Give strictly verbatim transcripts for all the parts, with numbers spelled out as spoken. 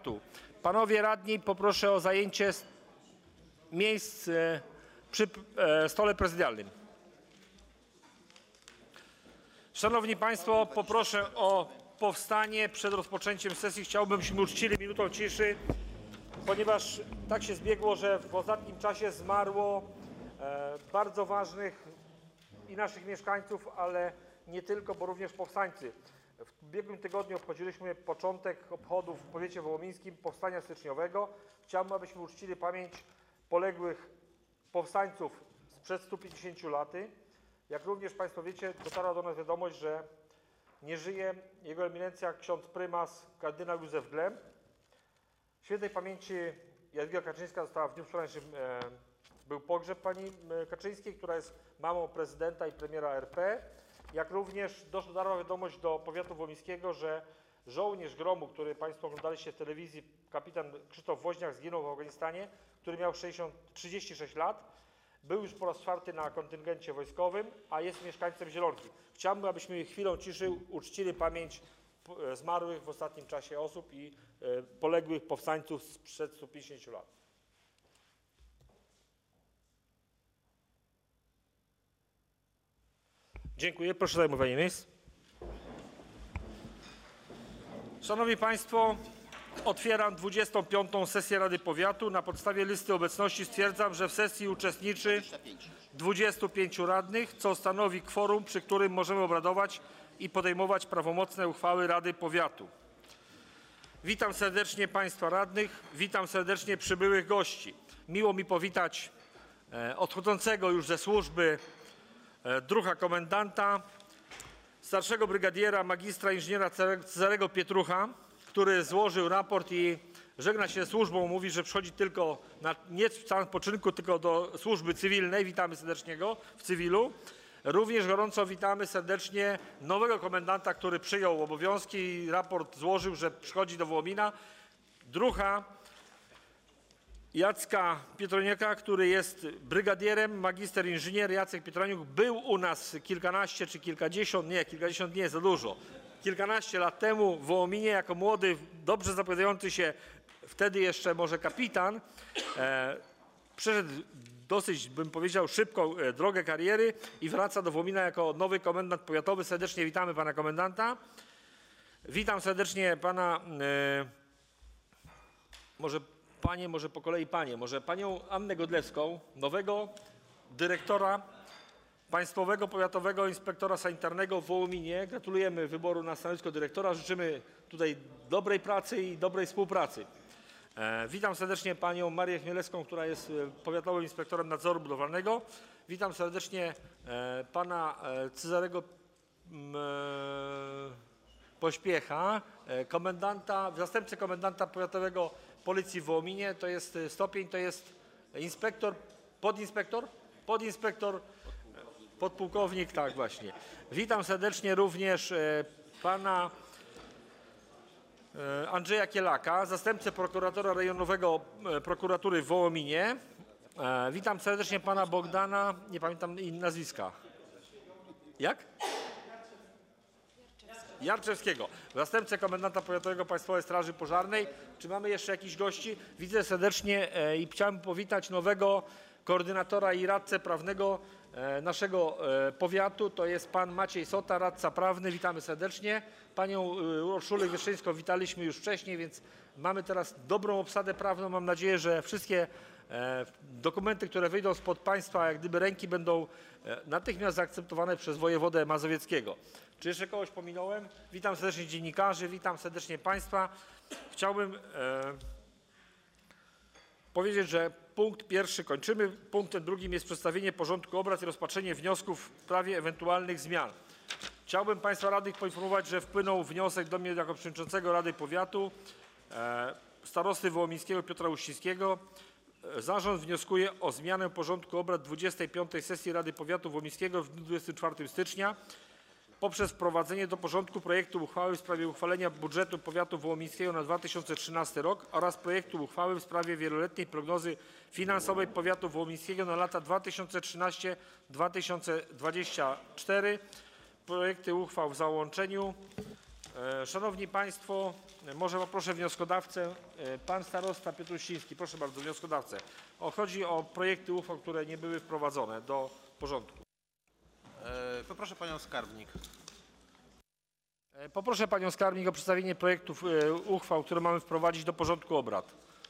powiatu. Panowie radni, poproszę o zajęcie miejsc przy stole prezydialnym. Szanowni Państwo, poproszę o powstanie przed rozpoczęciem sesji. Chciałbym, byśmy uczcili minutą ciszy, ponieważ tak się zbiegło, że w ostatnim czasie zmarło e, bardzo ważnych i naszych mieszkańców, ale nie tylko, bo również powstańcy. W ubiegłym tygodniu obchodziliśmy początek obchodów w powiecie wołomińskim powstania styczniowego. Chciałbym, abyśmy uczcili pamięć poległych powstańców sprzed stu pięćdziesięciu lat. Jak również Państwo wiecie, dotarła do nas wiadomość, że nie żyje jego eminencja ksiądz prymas kardynał Józef Glem. Świętej pamięci Jadwiga Kaczyńska została w dniu wczorajszym, e, był pogrzeb pani Kaczyńskiej, która jest mamą prezydenta i premiera R P. Jak również dotarła wiadomość do powiatu wołomińskiego, że żołnierz gromu, który Państwo oglądaliście w telewizji, kapitan Krzysztof Woźniak, zginął w Afganistanie, który miał trzydzieści sześć lat. Był już po raz czwarty na kontyngencie wojskowym, a jest mieszkańcem Zielonki. Chciałbym, abyśmy chwilą ciszy uczcili pamięć zmarłych w ostatnim czasie osób i poległych powstańców sprzed stu pięćdziesięciu lat. Dziękuję. Proszę o zajmowanie miejsc. Szanowni Państwo, otwieram dwudziestą piątą sesję Rady Powiatu. Na podstawie listy obecności stwierdzam, że w sesji uczestniczy dwudziestu pięciu radnych, co stanowi kworum, przy którym możemy obradować i podejmować prawomocne uchwały Rady Powiatu. Witam serdecznie Państwa radnych, witam serdecznie przybyłych gości. Miło mi powitać e, odchodzącego już ze służby e, druha komendanta, starszego brygadiera, magistra inżyniera Cezarego Pietrucha, który złożył raport i żegna się służbą, mówi, że przychodzi tylko na, nie w stan spoczynku, tylko do służby cywilnej. Witamy serdecznie go w cywilu. Również gorąco witamy serdecznie nowego komendanta, który przyjął obowiązki i raport złożył, że przychodzi do Wołomina. Druha Jacka Pietroniaka, który jest brygadierem, magister inżynier Jacek Pietroniuk, był u nas kilkanaście czy kilkadziesiąt, nie, kilkadziesiąt nie jest za dużo. Kilkanaście lat temu w Wołominie jako młody, dobrze zapowiadający się wtedy jeszcze może kapitan, e, przeszedł dosyć, bym powiedział, szybką e, drogę kariery i wraca do Wołomina jako nowy komendant powiatowy. Serdecznie witamy pana komendanta. Witam serdecznie pana, e, może panie, może po kolei panie, może panią Annę Godlewską, nowego dyrektora Państwowego Powiatowego Inspektora Sanitarnego w Wołominie. Gratulujemy wyboru na stanowisko dyrektora. Życzymy tutaj dobrej pracy i dobrej współpracy. E, witam serdecznie panią Marię Chmielewską, która jest Powiatowym Inspektorem Nadzoru Budowlanego. Witam serdecznie e, pana e, Cezarego e, Pośpiecha, e, komendanta, zastępcę komendanta powiatowego Policji w Wołominie. To jest stopień, to jest inspektor, podinspektor, podinspektor, podpułkownik, tak właśnie. Witam serdecznie również e, pana e, Andrzeja Kielaka, zastępcę prokuratora rejonowego e, prokuratury w Wołominie. E, witam serdecznie pana Bogdana, nie pamiętam nazwiska. Jak? Jarczewskiego, zastępcę komendanta powiatowego Państwowej Straży Pożarnej. Czy mamy jeszcze jakichś gości? Widzę serdecznie e, i chciałem powitać nowego koordynatora i radcę prawnego e, naszego e, powiatu. To jest pan Maciej Sota, radca prawny. Witamy serdecznie. Panią e, Urszulę Wieszczyńską witaliśmy już wcześniej, więc mamy teraz dobrą obsadę prawną. Mam nadzieję, że wszystkie e, dokumenty, które wyjdą spod państwa, jak gdyby ręki, będą e, natychmiast zaakceptowane przez wojewodę mazowieckiego. Czy jeszcze kogoś pominąłem? Witam serdecznie dziennikarzy, witam serdecznie państwa. Chciałbym e, powiedzieć, że punkt pierwszy kończymy. Punktem drugim jest przedstawienie porządku obrad i rozpatrzenie wniosków w sprawie ewentualnych zmian. Chciałbym państwa radnych poinformować, że wpłynął wniosek do mnie jako przewodniczącego Rady Powiatu e, starosty wołomińskiego Piotra Uścińskiego. E, zarząd wnioskuje o zmianę porządku obrad dwudziestej piątej sesji Rady Powiatu Wołomińskiego w dniu dwudziestego czwartego stycznia poprzez wprowadzenie do porządku projektu uchwały w sprawie uchwalenia budżetu powiatu wołomińskiego na dwa tysiące trzynasty rok oraz projektu uchwały w sprawie wieloletniej prognozy finansowej powiatu wołomińskiego na lata dwa tysiące trzynasty do dwa tysiące dwudziestego czwartego. Projekty uchwał w załączeniu. Szanowni Państwo, może poproszę wnioskodawcę, pan starosta Piotr Uściński. Proszę bardzo, wnioskodawcę. O, chodzi o projekty uchwał, które nie były wprowadzone do porządku. E, poproszę panią skarbnik. Poproszę panią skarbnik o przedstawienie projektów uchwał, które mamy wprowadzić do porządku obrad.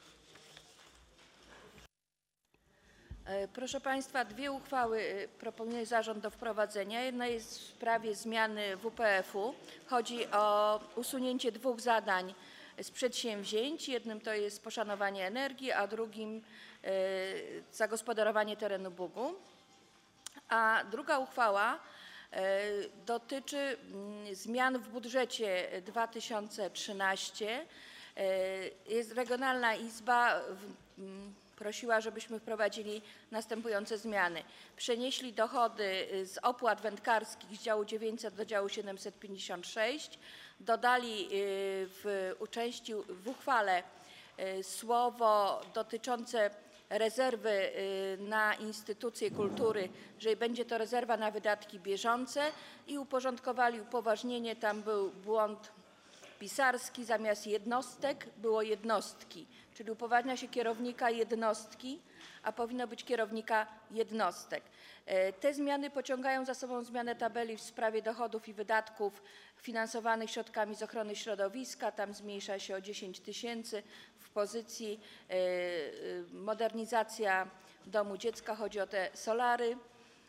Proszę Państwa, dwie uchwały proponuje zarząd do wprowadzenia. Jedna jest w sprawie zmiany W P F u. Chodzi o usunięcie dwóch zadań z przedsięwzięć. Jednym to jest poszanowanie energii, a drugim zagospodarowanie terenu Bugu. A druga uchwała dotyczy zmian w budżecie dwa tysiące trzynastym. Jest Regionalna Izba prosiła, żebyśmy wprowadzili następujące zmiany. Przenieśli dochody z opłat wędkarskich z działu dziewięćset do działu siedemset pięćdziesiąt sześć. Dodali w części w uchwale słowo dotyczące rezerwy na instytucje kultury, że będzie to rezerwa na wydatki bieżące i uporządkowali upoważnienie. Tam był błąd pisarski, zamiast jednostek było jednostki, czyli upoważnia się kierownika jednostki, a powinno być kierownika jednostek. Te zmiany pociągają za sobą zmianę tabeli w sprawie dochodów i wydatków finansowanych środkami z ochrony środowiska. Tam zmniejsza się o dziesięć tysięcy w pozycji modernizacja domu dziecka, chodzi o te solary.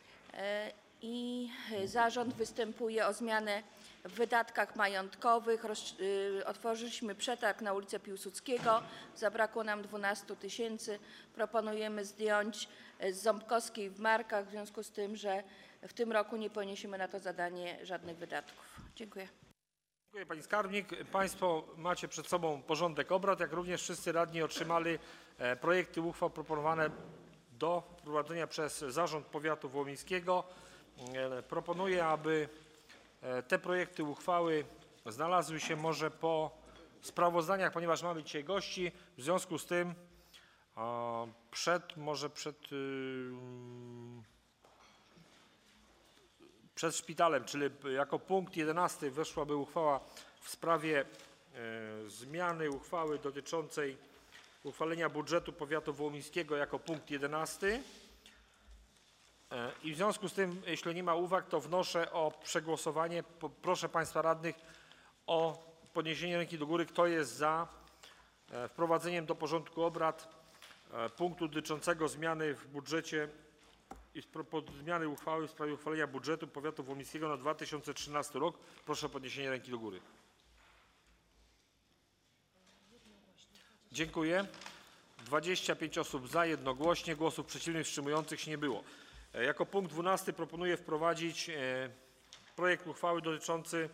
I zarząd występuje o zmianę w wydatkach majątkowych. Otworzyliśmy przetarg na ulicę Piłsudskiego. Zabrakło nam dwunastu tysięcy. Proponujemy zdjąć z Ząbkowskiej w Markach, w związku z tym, że w tym roku nie poniesiemy na to zadanie żadnych wydatków. Dziękuję. Dziękuję pani skarbnik. Państwo macie przed sobą porządek obrad, jak również wszyscy radni otrzymali projekty uchwał proponowane do wprowadzenia przez Zarząd Powiatu Wołomińskiego. Proponuję, aby te projekty uchwały znalazły się może po sprawozdaniach, ponieważ mamy dzisiaj gości. W związku z tym przed, może przed, przed szpitalem, czyli jako punkt jedenasty weszłaby uchwała w sprawie zmiany uchwały dotyczącej uchwalenia budżetu powiatu wołomińskiego jako punkt jedenasty. I w związku z tym, jeśli nie ma uwag, to wnoszę o przegłosowanie. Proszę państwa radnych o podniesienie ręki do góry. Kto jest za wprowadzeniem do porządku obrad punktu dotyczącego zmiany w budżecie i zmiany uchwały w sprawie uchwalenia budżetu powiatu wołomińskiego na dwa tysiące trzynasty rok? Proszę o podniesienie ręki do góry. Dziękuję. dwadzieścia pięć osób za, jednogłośnie. Głosów przeciwnych, wstrzymujących się nie było. Jako punkt dwunasty proponuję wprowadzić projekt uchwały dotyczący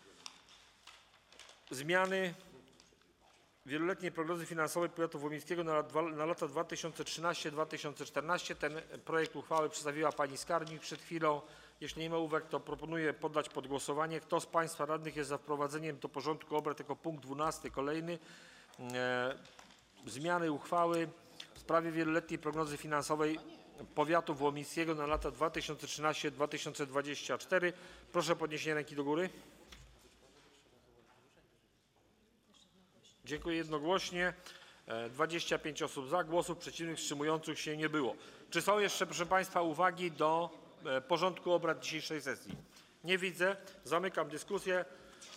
zmiany wieloletniej prognozy finansowej powiatu wołomińskiego na, na lata dwa tysiące trzynasty do dwa tysiące czternastego. Ten projekt uchwały przedstawiła pani skarbnik przed chwilą. Jeśli nie ma uwag, to proponuję poddać pod głosowanie. Kto z państwa radnych jest za wprowadzeniem do porządku obrad jako punkt dwunasty kolejny e, zmiany uchwały w sprawie wieloletniej prognozy finansowej powiatu wołomińskiego na lata dwa tysiące trzynasty do dwa tysiące dwudziestego czwartego. Proszę o podniesienie ręki do góry. Dziękuję, jednogłośnie. dwadzieścia pięć osób za, głosów przeciwnych, wstrzymujących się nie było. Czy są jeszcze, proszę państwa, uwagi do porządku obrad dzisiejszej sesji? Nie widzę. Zamykam dyskusję.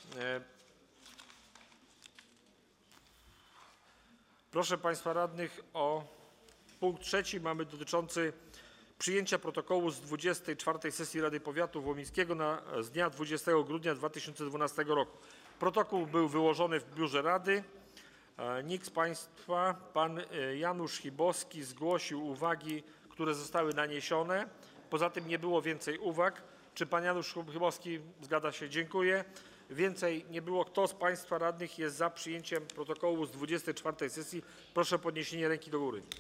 Proszę państwa radnych o punkt trzeci. Mamy dotyczący przyjęcia protokołu z dwudziestej czwartej sesji Rady Powiatu Wołomińskiego na, z dnia dwudziestego grudnia dwa tysiące dwunastego roku. Protokół był wyłożony w biurze Rady. Nikt z państwa, pan Janusz Chybowski, zgłosił uwagi, które zostały naniesione. Poza tym nie było więcej uwag. Czy pan Janusz Chybowski zgadza się? Dziękuję. Więcej nie było. Kto z państwa radnych jest za przyjęciem protokołu z dwudziestej czwartej sesji? Proszę o podniesienie ręki do góry.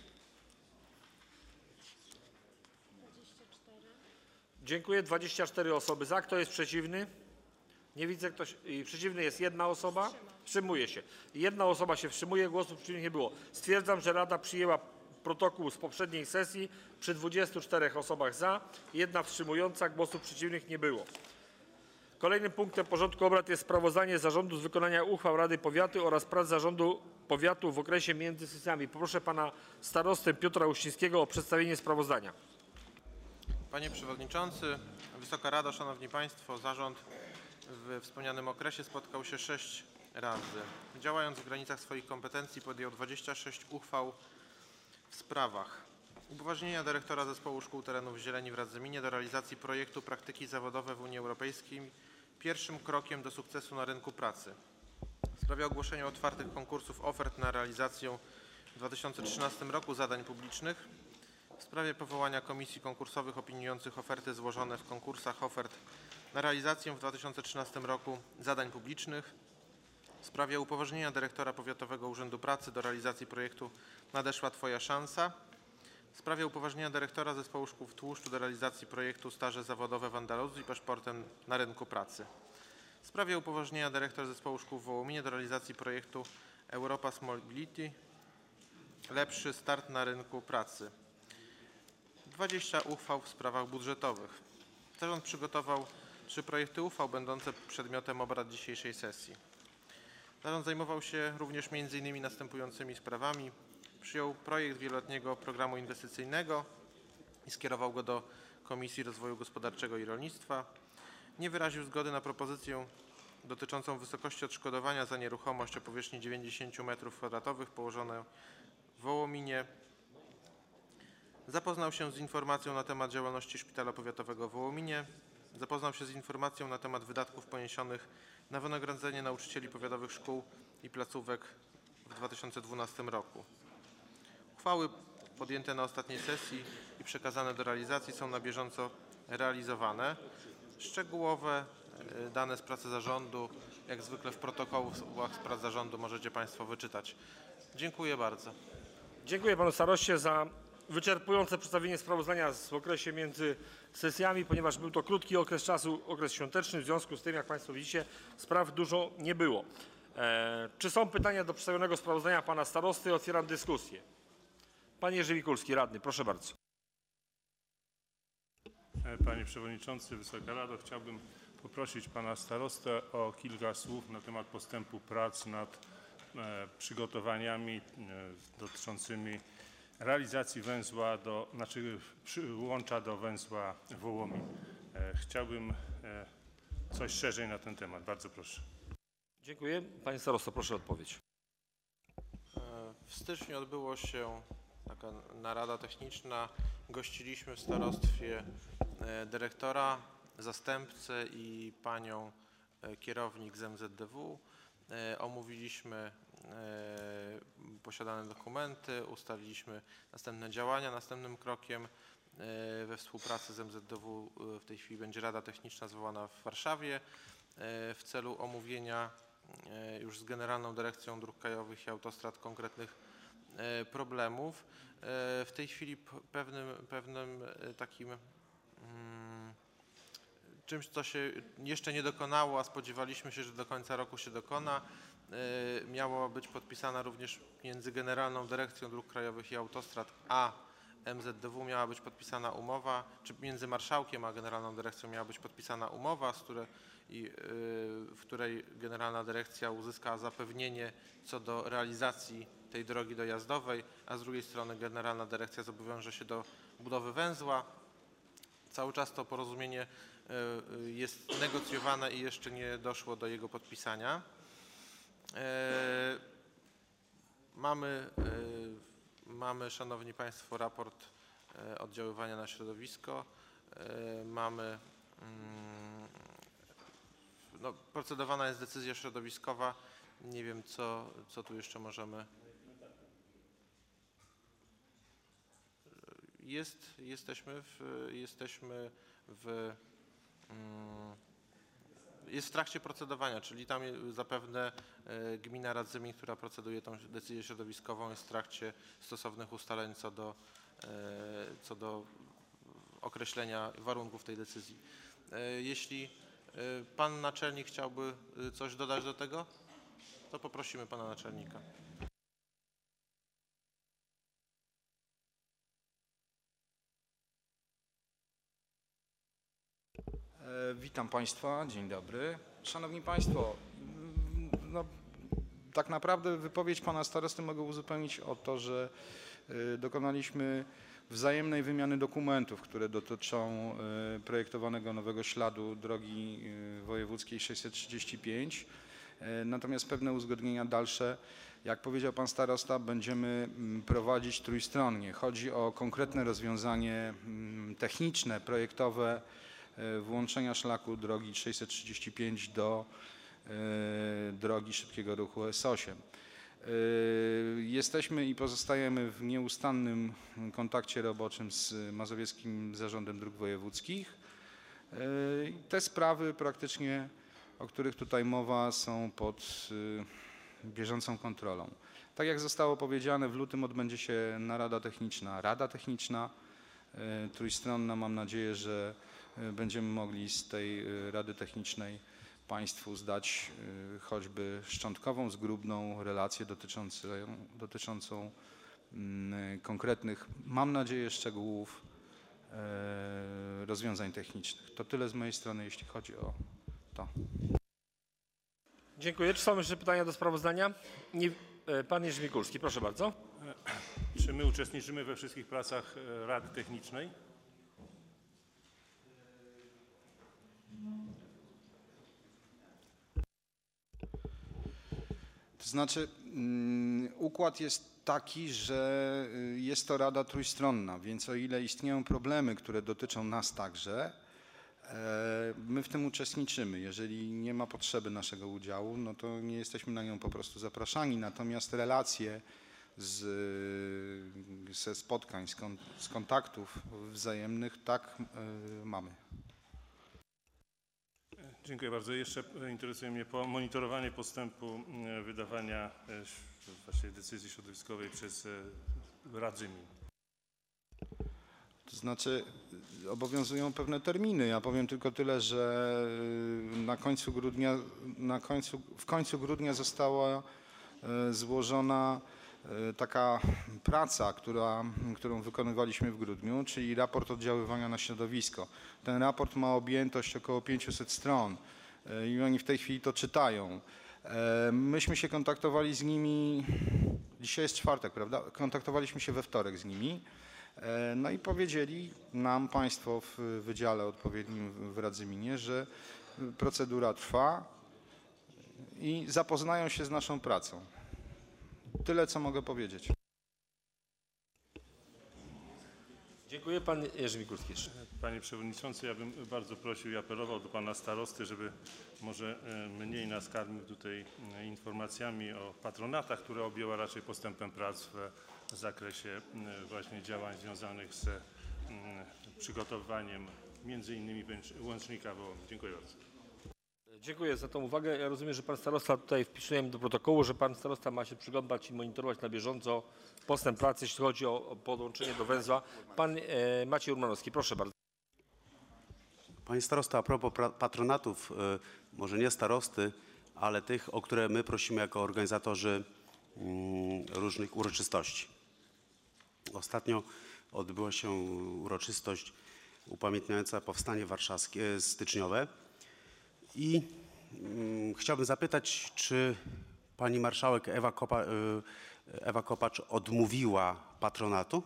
Dziękuję. dwadzieścia cztery osoby za. Kto jest przeciwny? Nie widzę. Ktoś. Przeciwny jest jedna osoba. Wstrzymuje się. Jedna osoba się wstrzymuje. Głosów przeciwnych nie było. Stwierdzam, że Rada przyjęła protokół z poprzedniej sesji przy dwudziestu czterech osobach za. Jedna wstrzymująca. Głosów przeciwnych nie było. Kolejnym punktem porządku obrad jest sprawozdanie zarządu z wykonania uchwał Rady Powiatu oraz prac zarządu powiatu w okresie między sesjami. Poproszę pana starostę Piotra Uścińskiego o przedstawienie sprawozdania. Panie Przewodniczący, Wysoka Rado, Szanowni Państwo, zarząd w wspomnianym okresie spotkał się sześć razy. Działając w granicach swoich kompetencji podjął dwadzieścia sześć uchwał w sprawach upoważnienia dyrektora Zespołu Szkół Terenów Zieleni w Radzyminie do realizacji projektu Praktyki Zawodowe w Unii Europejskiej, pierwszym krokiem do sukcesu na rynku pracy. W sprawie ogłoszenia otwartych konkursów ofert na realizację w dwa tysiące trzynastym roku zadań publicznych. W sprawie powołania komisji konkursowych opiniujących oferty złożone w konkursach ofert na realizację w dwa tysiące trzynastym roku zadań publicznych. W sprawie upoważnienia dyrektora Powiatowego Urzędu Pracy do realizacji projektu Nadeszła Twoja szansa. W sprawie upoważnienia dyrektora Zespołu Szkół w Tłuszczu do realizacji projektu Staże zawodowe w Andaluzji paszportem na rynku pracy. W sprawie upoważnienia dyrektor Zespołu Szkół w Wołominie do realizacji projektu Europass Mobility Lepszy start na rynku pracy. dwadzieścia uchwał w sprawach budżetowych. Zarząd przygotował trzy projekty uchwał będące przedmiotem obrad dzisiejszej sesji. Zarząd zajmował się również między innymi następującymi sprawami. Przyjął projekt wieloletniego programu inwestycyjnego i skierował go do Komisji Rozwoju Gospodarczego i Rolnictwa. Nie wyraził zgody na propozycję dotyczącą wysokości odszkodowania za nieruchomość o powierzchni dziewięćdziesiąt metrów kwadratowych położoną w Wołominie. Zapoznał się z informacją na temat działalności Szpitala Powiatowego w Wołominie. Zapoznał się z informacją na temat wydatków poniesionych na wynagrodzenie nauczycieli powiatowych szkół i placówek w dwa tysiące dwunastym roku. Uchwały podjęte na ostatniej sesji i przekazane do realizacji są na bieżąco realizowane. Szczegółowe dane z pracy zarządu, jak zwykle w protokołach z prac zarządu możecie Państwo wyczytać. Dziękuję bardzo. Dziękuję panu staroście za wyczerpujące przedstawienie sprawozdania z okresie między sesjami, ponieważ był to krótki okres czasu, okres świąteczny, w związku z tym, jak państwo widzicie, spraw dużo nie było. E, czy są pytania do przedstawionego sprawozdania pana starosty? Otwieram dyskusję. Panie Jerzy Mikulski, radny, proszę bardzo. Panie Przewodniczący, Wysoka Rado, chciałbym poprosić pana starostę o kilka słów na temat postępu prac nad e, przygotowaniami e, dotyczącymi realizacji węzła do, znaczy łącza do węzła Wołomin. E, chciałbym e, coś szerzej na ten temat. Bardzo proszę. Dziękuję. Panie starosto, proszę o odpowiedź. W styczniu odbyło się taka narada techniczna. Gościliśmy w starostwie dyrektora, zastępcę i panią kierownik z M Z D W. Omówiliśmy posiadane dokumenty, ustaliliśmy następne działania. Następnym krokiem we współpracy z M Z D W w tej chwili będzie Rada Techniczna zwołana w Warszawie w celu omówienia już z Generalną Dyrekcją Dróg Krajowych i Autostrad konkretnych problemów. W tej chwili pewnym, pewnym takim hmm, czymś, co się jeszcze nie dokonało, a spodziewaliśmy się, że do końca roku się dokona, miała być podpisana również między Generalną Dyrekcją Dróg Krajowych i Autostrad a M Z D W miała być podpisana umowa, czy między marszałkiem a Generalną Dyrekcją miała być podpisana umowa, z której, i, w której Generalna Dyrekcja uzyska zapewnienie co do realizacji tej drogi dojazdowej, a z drugiej strony Generalna Dyrekcja zobowiąże się do budowy węzła. Cały czas to porozumienie jest negocjowane i jeszcze nie doszło do jego podpisania. Mamy, mamy, Szanowni Państwo, raport oddziaływania na środowisko. Mamy, no, procedowana jest decyzja środowiskowa. Nie wiem, co, co tu jeszcze możemy. Jest, jesteśmy w, jesteśmy w, jest w trakcie procedowania, czyli tam zapewne gmina Radzymin, która proceduje tą decyzję środowiskową, jest w trakcie stosownych ustaleń co do, co do określenia warunków tej decyzji. Jeśli pan naczelnik chciałby coś dodać do tego, to poprosimy pana naczelnika. Witam Państwa, dzień dobry. Szanowni Państwo, no, tak naprawdę wypowiedź Pana Starosty mogę uzupełnić o to, że dokonaliśmy wzajemnej wymiany dokumentów, które dotyczą projektowanego nowego śladu drogi wojewódzkiej sześćset trzydzieści pięć. Natomiast pewne uzgodnienia dalsze, jak powiedział Pan Starosta, będziemy prowadzić trójstronnie. Chodzi o konkretne rozwiązanie techniczne, projektowe włączenia szlaku drogi sześćset trzydzieści pięć do drogi szybkiego ruchu S osiem. Jesteśmy i pozostajemy w nieustannym kontakcie roboczym z Mazowieckim Zarządem Dróg Wojewódzkich. Te sprawy praktycznie, o których tutaj mowa, są pod bieżącą kontrolą. Tak jak zostało powiedziane, w lutym odbędzie się narada techniczna, rada techniczna trójstronna. Mam nadzieję, że będziemy mogli z tej rady technicznej Państwu zdać choćby szczątkową, zgrubną relację dotyczącą, dotyczącą konkretnych, mam nadzieję, szczegółów rozwiązań technicznych. To tyle z mojej strony, jeśli chodzi o to. Dziękuję. Czy są jeszcze pytania do sprawozdania? Nie, pan Jerzy Mikulski, proszę bardzo. Czy my uczestniczymy we wszystkich pracach Rady Technicznej? To znaczy um, układ jest taki, że jest to rada trójstronna, więc o ile istnieją problemy, które dotyczą nas także, e, my w tym uczestniczymy. Jeżeli nie ma potrzeby naszego udziału, no to nie jesteśmy na nią po prostu zapraszani. Natomiast relacje z, ze spotkań, z, kon, z kontaktów wzajemnych, tak e, mamy. Dziękuję bardzo. Jeszcze interesuje mnie monitorowanie postępu wydawania właśnie decyzji środowiskowej przez Radzymin. To znaczy obowiązują pewne terminy. Ja powiem tylko tyle, że na końcu grudnia, na końcu, w końcu grudnia została złożona taka praca, która, którą wykonywaliśmy w grudniu, czyli raport oddziaływania na środowisko. Ten raport ma objętość około pięciuset stron i oni w tej chwili to czytają. Myśmy się kontaktowali z nimi, dzisiaj jest czwartek, prawda? Kontaktowaliśmy się we wtorek z nimi, no i powiedzieli nam Państwo w wydziale odpowiednim w Radzyminie, że procedura trwa i zapoznają się z naszą pracą. Tyle, co mogę powiedzieć. Dziękuję. Pan Jerzy Mikulski. Panie Przewodniczący, ja bym bardzo prosił i apelował do Pana Starosty, żeby może mniej nas karmił tutaj informacjami o patronatach, które objęła raczej postępem prac w zakresie właśnie działań związanych z przygotowaniem między innymi łącznika Wołomin. Dziękuję bardzo. Dziękuję za tą uwagę. Ja rozumiem, że pan starosta, tutaj wpisujemy do protokołu, że pan starosta ma się przyglądać i monitorować na bieżąco postęp pracy, jeśli chodzi o podłączenie do węzła. Pan e, Maciej Urmanowski, proszę bardzo. Panie starosto, a propos patronatów, może nie starosty, ale tych, o które my prosimy jako organizatorzy różnych uroczystości. Ostatnio odbyła się uroczystość upamiętniająca powstanie warszawskie styczniowe i chciałbym zapytać, czy pani marszałek Ewa, Kopa, Ewa Kopacz odmówiła patronatu,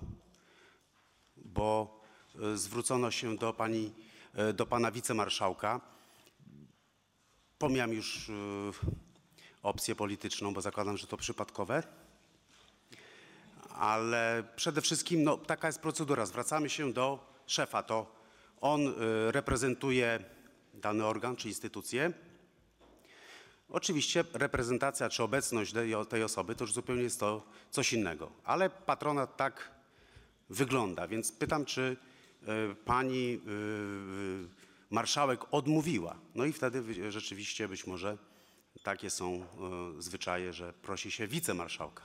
bo zwrócono się do pani, do pana wicemarszałka. Pomijam już opcję polityczną, bo zakładam, że to przypadkowe, ale przede wszystkim no, taka jest procedura. Zwracamy się do szefa. To on reprezentuje dany organ czy instytucję. Oczywiście reprezentacja czy obecność tej osoby to już zupełnie jest to coś innego, ale patronat tak wygląda, więc pytam, czy pani marszałek odmówiła. No i wtedy rzeczywiście być może takie są zwyczaje, że prosi się wicemarszałka.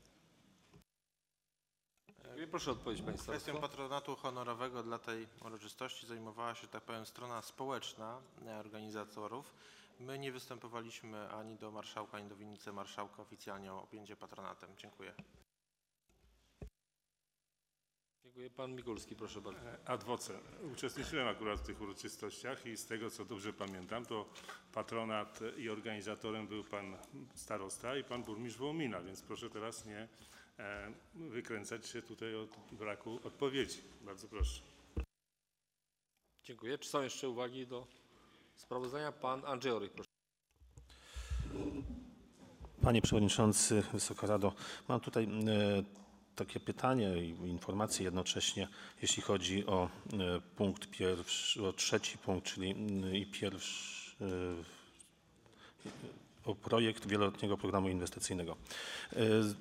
Proszę odpowiedzieć, panie starosto. Kwestią patronatu honorowego dla tej uroczystości zajmowała się, tak powiem, strona społeczna organizatorów. My nie występowaliśmy ani do marszałka, ani do wicemarszałka oficjalnie o objęcie patronatem. Dziękuję. Dziękuję. Dziękuję. Pan Mikulski, proszę bardzo. Ad voce. Uczestniczyłem akurat w tych uroczystościach i z tego, co dobrze pamiętam, to patronat i organizatorem był pan starosta i pan burmistrz Wołomina, więc proszę teraz nie e, wykręcać się tutaj od braku odpowiedzi. Bardzo proszę. Dziękuję. Czy są jeszcze uwagi do sprawozdania? Pan Andrzej Orych, proszę. Panie Przewodniczący, Wysoka Rado, mam tutaj e, takie pytanie i informacje jednocześnie, jeśli chodzi o e, punkt pierwszy, o trzeci punkt, czyli m, i pierwszy, e, o projekt wieloletniego programu inwestycyjnego. E,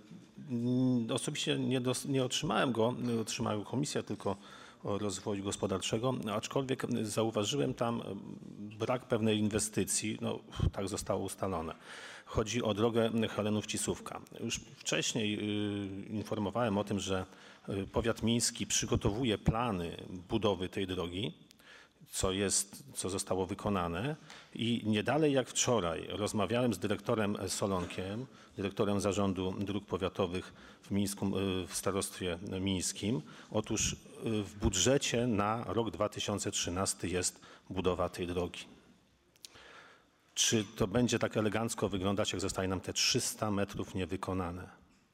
m, osobiście nie, dos, nie otrzymałem go, otrzymała go komisja, tylko o rozwoju gospodarczego, aczkolwiek zauważyłem tam brak pewnej inwestycji, no tak zostało ustalone. Chodzi o drogę Helenów-Cisówka. Już wcześniej y, informowałem o tym, że y, powiat miński przygotowuje plany budowy tej drogi, co jest, co zostało wykonane i nie dalej jak wczoraj rozmawiałem z dyrektorem Solonkiem, dyrektorem Zarządu Dróg Powiatowych w, Mińsku, w starostwie mińskim. Otóż w budżecie na rok dwa tysiące trzynasty jest budowa tej drogi. Czy to będzie tak elegancko wyglądać, jak zostaje nam te trzysta metrów niewykonane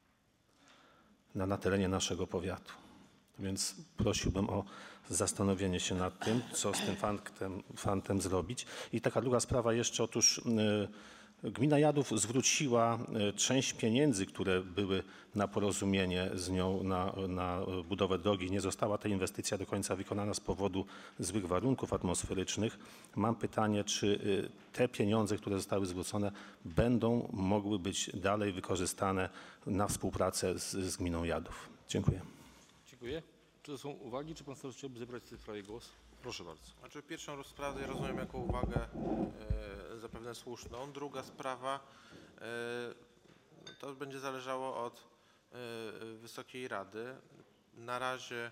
na, na terenie naszego powiatu? Więc prosiłbym o zastanowienie się nad tym, co z tym fantem, fantem zrobić. I taka druga sprawa jeszcze, otóż y, gmina Jadów zwróciła y, część pieniędzy, które były na porozumienie z nią na, na budowę drogi. Nie została ta inwestycja do końca wykonana z powodu złych warunków atmosferycznych. Mam pytanie, czy y, te pieniądze, które zostały zwrócone, będą mogły być dalej wykorzystane na współpracę z, z gminą Jadów? Dziękuję. Dziękuję. Czy to są uwagi, czy pan starosta chciałby zebrać w tej sprawie głos? Proszę bardzo. Znaczy pierwszą sprawę rozumiem jako uwagę e, zapewne słuszną. Druga sprawa e, to będzie zależało od e, Wysokiej Rady. Na razie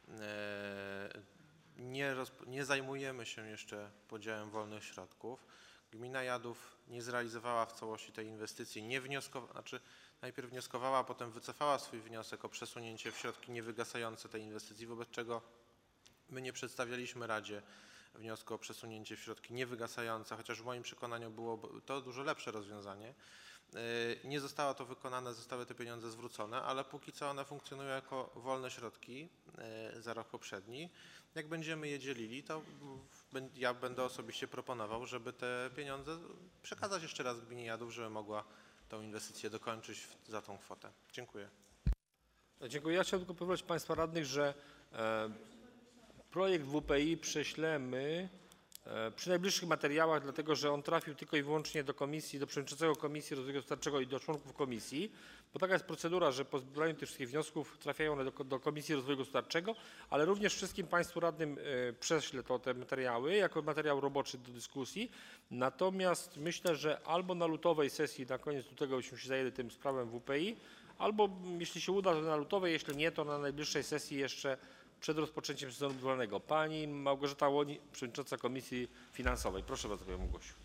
e, nie, roz, nie zajmujemy się jeszcze podziałem wolnych środków. Gmina Jadów nie zrealizowała w całości tej inwestycji, nie wnioskowała, znaczy najpierw wnioskowała, a potem wycofała swój wniosek o przesunięcie w środki niewygasające tej inwestycji, wobec czego my nie przedstawialiśmy Radzie wniosku o przesunięcie w środki niewygasające, chociaż w moim przekonaniu było to dużo lepsze rozwiązanie. Nie zostało to wykonane, zostały te pieniądze zwrócone, ale póki co one funkcjonują jako wolne środki za rok poprzedni. Jak będziemy je dzielili, to ja będę osobiście proponował, żeby te pieniądze przekazać jeszcze raz gminie Jadów, żeby mogła tą inwestycję dokończyć za tą kwotę. Dziękuję. Dziękuję. Ja chciałbym tylko powiedzieć Państwa radnych, że e, projekt W P I prześlemy e, przy najbliższych materiałach, dlatego że on trafił tylko i wyłącznie do komisji, do przewodniczącego Komisji Rozwoju Gospodarczego i do członków komisji, bo taka jest procedura, że po zbraniu tych wszystkich wniosków trafiają one do, do Komisji Rozwoju Gospodarczego, ale również wszystkim Państwu radnym e, prześlę to te materiały jako materiał roboczy do dyskusji. Natomiast myślę, że albo na lutowej sesji na koniec lutego byśmy się zajęli tym sprawem W P I, albo jeśli się uda, to na lutowej, jeśli nie, to na najbliższej sesji jeszcze przed rozpoczęciem sezonu budowlanego. Pani Małgorzata Łoń, przewodnicząca Komisji Finansowej. Proszę bardzo, Panią Małgosiu.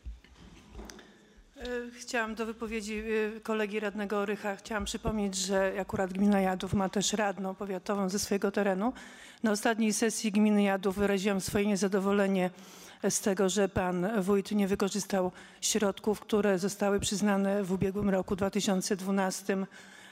Chciałam do wypowiedzi kolegi radnego Orycha, chciałam przypomnieć, że akurat gmina Jadów ma też radną powiatową ze swojego terenu. Na ostatniej sesji gminy Jadów wyraziłam swoje niezadowolenie z tego, że pan wójt nie wykorzystał środków, które zostały przyznane w ubiegłym roku dwa tysiące dwunastym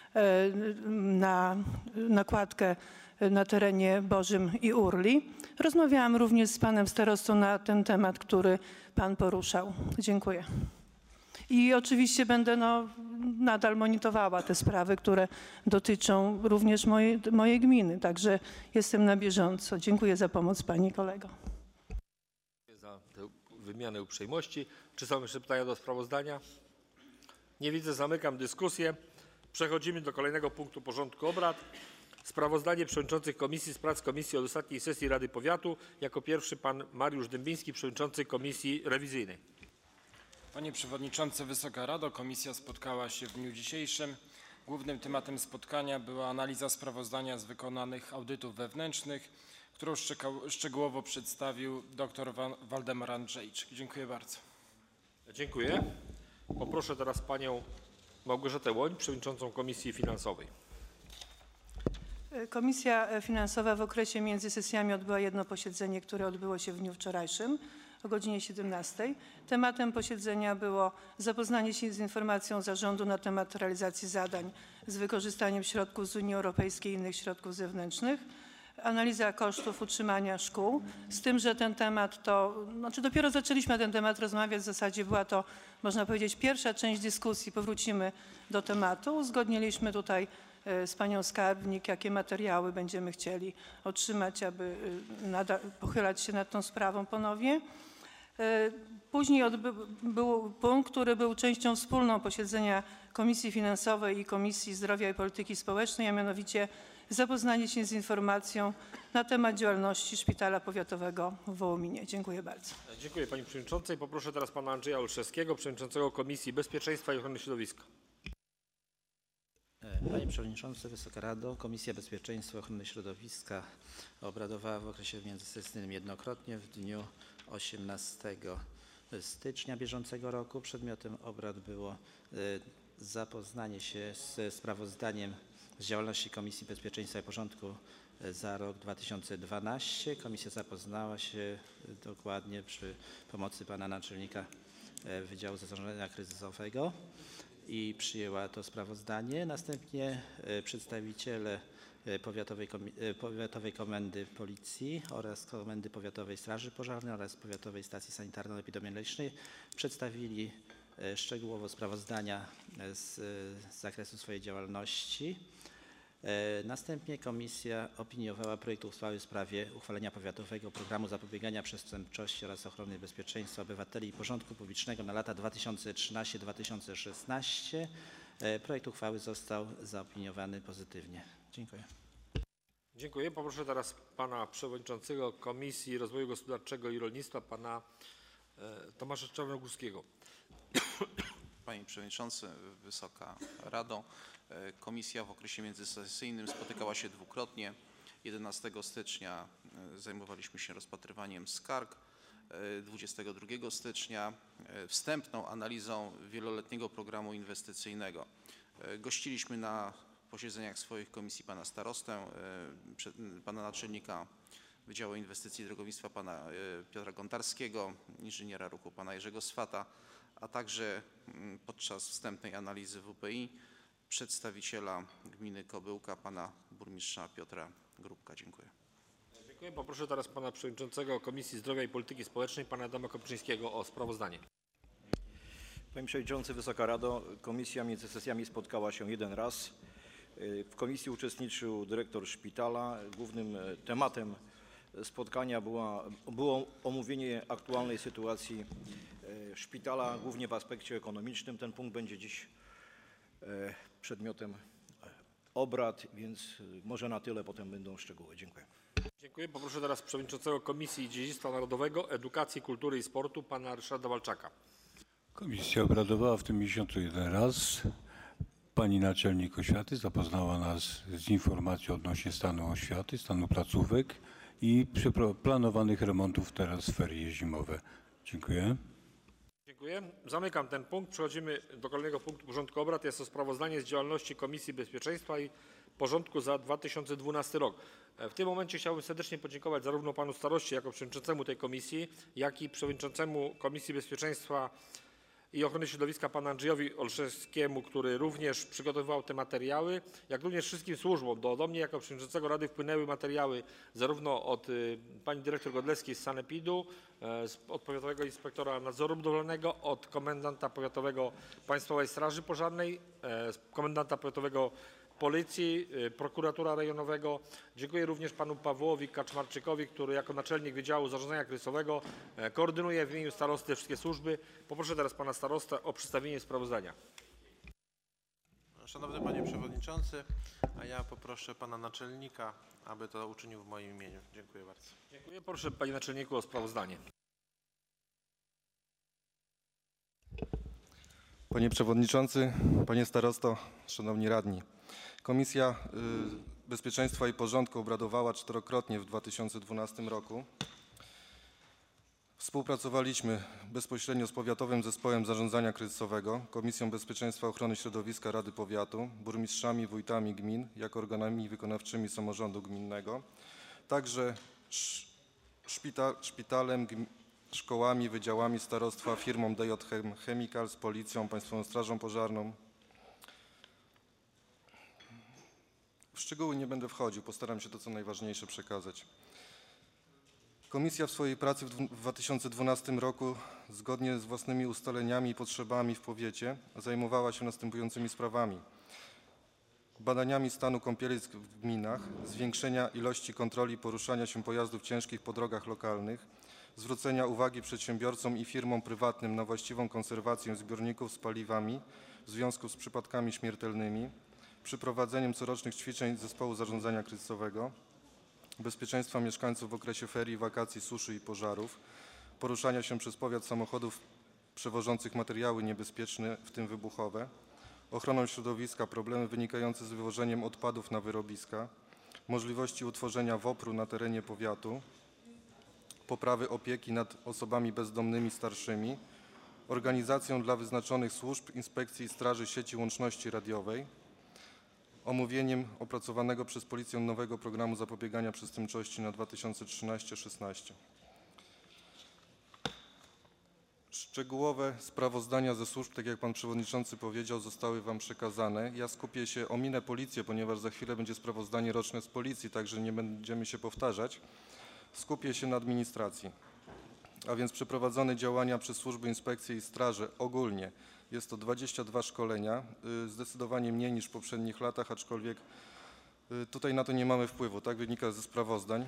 na nakładkę na terenie Bożym i Urli. Rozmawiałam również z panem starostą na ten temat, który pan poruszał. Dziękuję. I oczywiście będę no, nadal monitorowała te sprawy, które dotyczą również mojej, mojej gminy. Także jestem na bieżąco. Dziękuję za pomoc pani kolego. Dziękuję za tę wymianę uprzejmości. Czy są jeszcze pytania do sprawozdania? Nie widzę, zamykam dyskusję. Przechodzimy do kolejnego punktu porządku obrad. Sprawozdanie przewodniczących komisji z prac komisji od ostatniej sesji Rady Powiatu. Jako pierwszy pan Mariusz Dębiński, przewodniczący Komisji Rewizyjnej. Panie Przewodniczący, Wysoka Rado, komisja spotkała się w dniu dzisiejszym. Głównym tematem spotkania była analiza sprawozdania z wykonanych audytów wewnętrznych, którą szczegółowo przedstawił dr Waldemar Andrzejczyk. Dziękuję bardzo. Dziękuję. Poproszę teraz panią Małgorzatę Łoń, przewodniczącą Komisji Finansowej. Komisja Finansowa w okresie między sesjami odbyła jedno posiedzenie, które odbyło się w dniu wczorajszym o godzinie siedemnastej. Tematem posiedzenia było zapoznanie się z informacją zarządu na temat realizacji zadań z wykorzystaniem środków z Unii Europejskiej i innych środków zewnętrznych, analiza kosztów utrzymania szkół, z tym, że ten temat to, znaczy dopiero zaczęliśmy na ten temat rozmawiać, w zasadzie była to, można powiedzieć, pierwsza część dyskusji, powrócimy do tematu. Uzgodniliśmy tutaj z panią skarbnik, jakie materiały będziemy chcieli otrzymać, aby nadal pochylać się nad tą sprawą ponownie. Później był punkt, który był częścią wspólną posiedzenia Komisji Finansowej i Komisji Zdrowia i Polityki Społecznej, a mianowicie zapoznanie się z informacją na temat działalności Szpitala Powiatowego w Wołominie. Dziękuję bardzo. Dziękuję pani przewodniczącej. Poproszę teraz pana Andrzeja Olszewskiego, przewodniczącego Komisji Bezpieczeństwa i Ochrony Środowiska. Panie Przewodniczący, Wysoka Rado, Komisja Bezpieczeństwa i Ochrony Środowiska obradowała w okresie międzysesyjnym jednokrotnie w dniu osiemnastego stycznia bieżącego roku. Przedmiotem obrad było zapoznanie się z sprawozdaniem z działalności Komisji Bezpieczeństwa i Porządku za rok dwa tysiące dwunasty. Komisja zapoznała się dokładnie przy pomocy pana naczelnika Wydziału Zarządzania Kryzysowego i przyjęła to sprawozdanie. Następnie przedstawiciele Powiatowej, Powiatowej Komendy Policji oraz Komendy Powiatowej Straży Pożarnej oraz Powiatowej Stacji Sanitarno-Epidemiologicznej przedstawili szczegółowo sprawozdania z, z zakresu swojej działalności. Następnie komisja opiniowała projekt uchwały w sprawie uchwalenia Powiatowego Programu Zapobiegania Przestępczości oraz Ochrony Bezpieczeństwa Obywateli i Porządku Publicznego na lata dwa tysiące trzynasty do dwa tysiące szesnastego. Projekt uchwały został zaopiniowany pozytywnie. Dziękuję. Dziękuję. Poproszę teraz pana przewodniczącego Komisji Rozwoju Gospodarczego i Rolnictwa, pana Tomasza Czarnogórskiego. Panie Przewodniczący, Wysoka Rado, Komisja w okresie międzysesyjnym spotykała się dwukrotnie. jedenastego stycznia zajmowaliśmy się rozpatrywaniem skarg, dwudziestego drugiego stycznia wstępną analizą wieloletniego programu inwestycyjnego. Gościliśmy na posiedzeniach swoich komisji pana starostę, pana naczelnika Wydziału Inwestycji i Drogownictwa pana Piotra Gontarskiego, inżyniera ruchu pana Jerzego Swata, a także podczas wstępnej analizy W P I przedstawiciela gminy Kobyłka, pana burmistrza Piotra Grubka. Dziękuję. Dziękuję. Poproszę teraz pana przewodniczącego Komisji Zdrowia i Polityki Społecznej, pana Adama Kopczyńskiego o sprawozdanie. Panie Przewodniczący, Wysoka Rado, komisja między sesjami spotkała się jeden raz. W komisji uczestniczył dyrektor szpitala. Głównym tematem spotkania była, było omówienie aktualnej sytuacji szpitala, głównie w aspekcie ekonomicznym. Ten punkt będzie dziś przedmiotem obrad, więc może na tyle, potem będą szczegóły. Dziękuję. Dziękuję. Poproszę teraz przewodniczącego Komisji Dziedzictwa Narodowego, Edukacji, Kultury i Sportu, pana Ryszarda Walczaka. Komisja obradowała w tym miesiącu jeden raz. Pani naczelnik oświaty zapoznała nas z informacją odnośnie stanu oświaty, stanu placówek i planowanych remontów teraz w ferie zimowe. Dziękuję. Dziękuję. Zamykam ten punkt. Przechodzimy do kolejnego punktu porządku obrad. Jest to sprawozdanie z działalności Komisji Bezpieczeństwa i Porządku za dwa tysiące dwunasty rok. W tym momencie chciałbym serdecznie podziękować zarówno panu staroście jako przewodniczącemu tej komisji, jak i przewodniczącemu Komisji Bezpieczeństwa i Ochrony Środowiska panu Andrzejowi Olszewskiemu, który również przygotowywał te materiały, jak również wszystkim służbom. Do, do mnie jako przewodniczącego Rady wpłynęły materiały zarówno od y, pani dyrektor Godlewskiej z Sanepidu, y, z, od Powiatowego Inspektora Nadzoru Budowlanego, od komendanta powiatowego Państwowej Straży Pożarnej, y, z komendanta powiatowego Policji, y, prokuratora rejonowego. Dziękuję również panu Pawłowi Kaczmarczykowi, który jako naczelnik Wydziału Zarządzania Kryzysowego y, koordynuje w imieniu starosty wszystkie służby. Poproszę teraz pana starostę o przedstawienie sprawozdania. Szanowny panie przewodniczący, a ja poproszę pana naczelnika, aby to uczynił w moim imieniu. Dziękuję bardzo. Dziękuję. Proszę panie naczelniku o sprawozdanie. Panie przewodniczący, panie starosto, szanowni radni. Komisja Bezpieczeństwa i Porządku obradowała czterokrotnie w dwa tysiące dwunastym roku. Współpracowaliśmy bezpośrednio z Powiatowym Zespołem Zarządzania Kryzysowego, Komisją Bezpieczeństwa Ochrony Środowiska Rady Powiatu, burmistrzami, wójtami gmin, jako organami wykonawczymi samorządu gminnego, także szpita, szpitalem, gm, szkołami, wydziałami starostwa, firmą D J Chemicals, policją, Państwową Strażą Pożarną. W szczegóły nie będę wchodził, postaram się to co najważniejsze przekazać. Komisja w swojej pracy w dwa tysiące dwunastym roku, zgodnie z własnymi ustaleniami i potrzebami w powiecie, zajmowała się następującymi sprawami: badaniami stanu kąpielisk w gminach, zwiększenia ilości kontroli poruszania się pojazdów ciężkich po drogach lokalnych, zwrócenia uwagi przedsiębiorcom i firmom prywatnym na właściwą konserwację zbiorników z paliwami w związku z przypadkami śmiertelnymi, przeprowadzeniem corocznych ćwiczeń Zespołu Zarządzania Kryzysowego, bezpieczeństwa mieszkańców w okresie ferii, wakacji, suszy i pożarów, poruszania się przez powiat samochodów przewożących materiały niebezpieczne, w tym wybuchowe, ochroną środowiska, problemy wynikające z wywożeniem odpadów na wyrobiska, możliwości utworzenia W O P R u na terenie powiatu, poprawy opieki nad osobami bezdomnymi starszymi, organizacją dla wyznaczonych służb inspekcji i straży sieci łączności radiowej, omówieniem opracowanego przez Policję nowego programu zapobiegania przestępczości na dwa tysiące trzynasty do dwa tysiące szesnastego. Szczegółowe sprawozdania ze służb, tak jak Pan Przewodniczący powiedział, zostały Wam przekazane. Ja skupię się, ominę Policję, ponieważ za chwilę będzie sprawozdanie roczne z Policji, także nie będziemy się powtarzać. Skupię się na administracji, a więc przeprowadzone działania przez służby, inspekcje i straże ogólnie. Jest to dwadzieścia dwa szkolenia, zdecydowanie mniej niż w poprzednich latach, aczkolwiek tutaj na to nie mamy wpływu, tak wynika ze sprawozdań.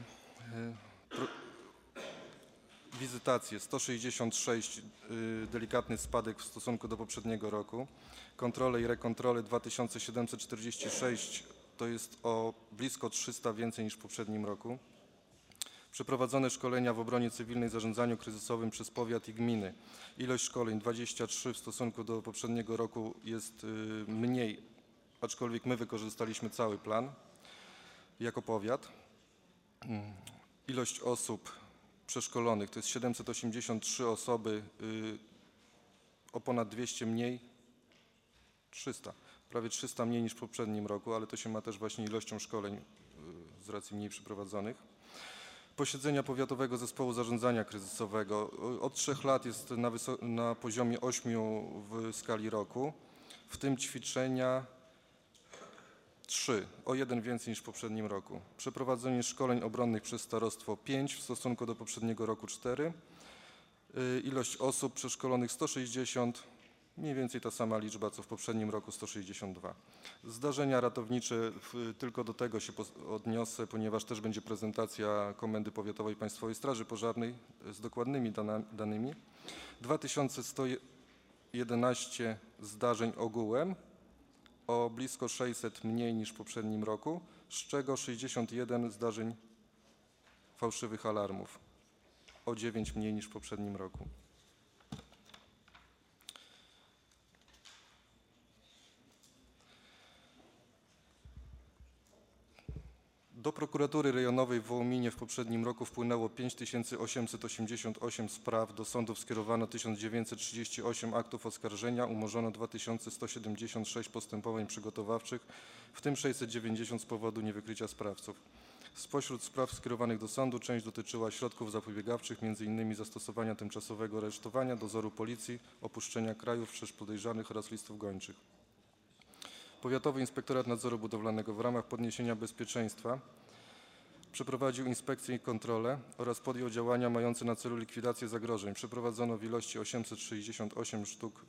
Wizytacje sto sześćdziesiąt sześć, delikatny spadek w stosunku do poprzedniego roku. Kontrole i rekontrole dwa tysiące siedemset czterdzieści sześć, to jest o blisko trzysta więcej niż w poprzednim roku. Przeprowadzone szkolenia w obronie cywilnej, zarządzaniu kryzysowym przez powiat i gminy. Ilość szkoleń dwadzieścia trzy, w stosunku do poprzedniego roku jest mniej, aczkolwiek my wykorzystaliśmy cały plan jako powiat. Ilość osób przeszkolonych to jest siedemset osiemdziesiąt trzy osoby, o ponad dwieście mniej, trzysta, prawie trzysta mniej niż w poprzednim roku, ale to się ma też właśnie ilością szkoleń z racji mniej przeprowadzonych. Posiedzenia Powiatowego Zespołu Zarządzania Kryzysowego. Od trzech lat jest na, na poziomie ośmiu w skali roku, w tym ćwiczenia trzy, o jeden więcej niż w poprzednim roku. Przeprowadzenie szkoleń obronnych przez starostwo pięć, w stosunku do poprzedniego roku cztery. Ilość osób przeszkolonych sto sześćdziesiąt, mniej więcej ta sama liczba co w poprzednim roku, sto sześćdziesiąt dwa. Zdarzenia ratownicze, tylko do tego się odniosę, ponieważ też będzie prezentacja Komendy Powiatowej Państwowej Straży Pożarnej z dokładnymi danymi. dwa tysiące sto jedenaście zdarzeń ogółem, o blisko sześćset mniej niż w poprzednim roku, z czego sześćdziesiąt jeden zdarzeń fałszywych alarmów, o dziewięć mniej niż w poprzednim roku. Do Prokuratury Rejonowej w Wołominie w poprzednim roku wpłynęło pięć tysięcy osiemset osiemdziesiąt osiem spraw, do sądów skierowano tysiąc dziewięćset trzydzieści osiem aktów oskarżenia, umorzono dwa tysiące sto siedemdziesiąt sześć postępowań przygotowawczych, w tym sześćset dziewięćdziesiąt z powodu niewykrycia sprawców. Spośród spraw skierowanych do sądu część dotyczyła środków zapobiegawczych, między innymi zastosowania tymczasowego aresztowania, dozoru policji, opuszczenia kraju wszerz podejrzanych oraz listów gończych. Powiatowy Inspektorat Nadzoru Budowlanego w ramach podniesienia bezpieczeństwa przeprowadził inspekcje i kontrole oraz podjął działania mające na celu likwidację zagrożeń. Przeprowadzono w ilości osiemset sześćdziesiąt osiem sztuk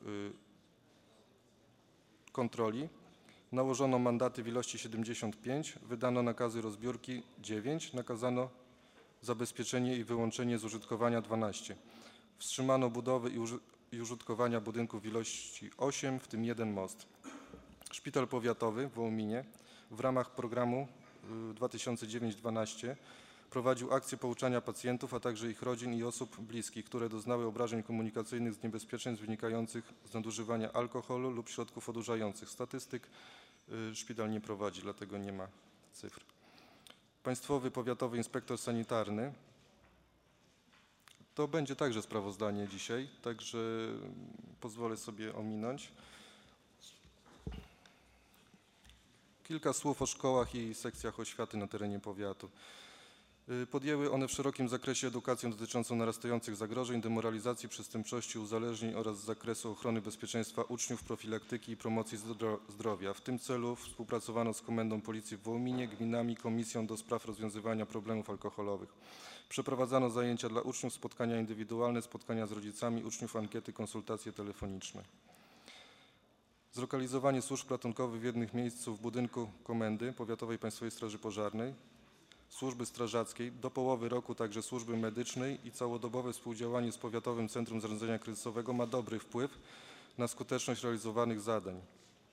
kontroli, nałożono mandaty w ilości siedemdziesiąt pięć, wydano nakazy rozbiórki dziewięć, nakazano zabezpieczenie i wyłączenie z użytkowania dwanaście. Wstrzymano budowy i użytkowania budynków w ilości osiem, w tym jeden most. Szpital Powiatowy w Wołominie w ramach programu dwa tysiące dziewięć do dwunastu prowadził akcję pouczania pacjentów, a także ich rodzin i osób bliskich, które doznały obrażeń komunikacyjnych z niebezpieczeństw wynikających z nadużywania alkoholu lub środków odurzających. Statystyk szpital nie prowadzi, dlatego nie ma cyfr. Państwowy Powiatowy Inspektor Sanitarny To będzie także sprawozdanie dzisiaj, także pozwolę sobie ominąć. Kilka słów o szkołach i sekcjach oświaty na terenie powiatu. Podjęły one w szerokim zakresie edukację dotyczącą narastających zagrożeń, demoralizacji, przestępczości, uzależnień oraz z zakresu ochrony bezpieczeństwa uczniów, profilaktyki i promocji zdro zdrowia. W tym celu współpracowano z Komendą Policji w Wołominie, gminami, Komisją do spraw rozwiązywania problemów alkoholowych. Przeprowadzano zajęcia dla uczniów, spotkania indywidualne, spotkania z rodzicami uczniów, ankiety, konsultacje telefoniczne. Zlokalizowanie służb ratunkowych w jednym miejscu w budynku Komendy Powiatowej Państwowej Straży Pożarnej, służby strażackiej, do połowy roku także służby medycznej i całodobowe współdziałanie z Powiatowym Centrum Zarządzania Kryzysowego ma dobry wpływ na skuteczność realizowanych zadań.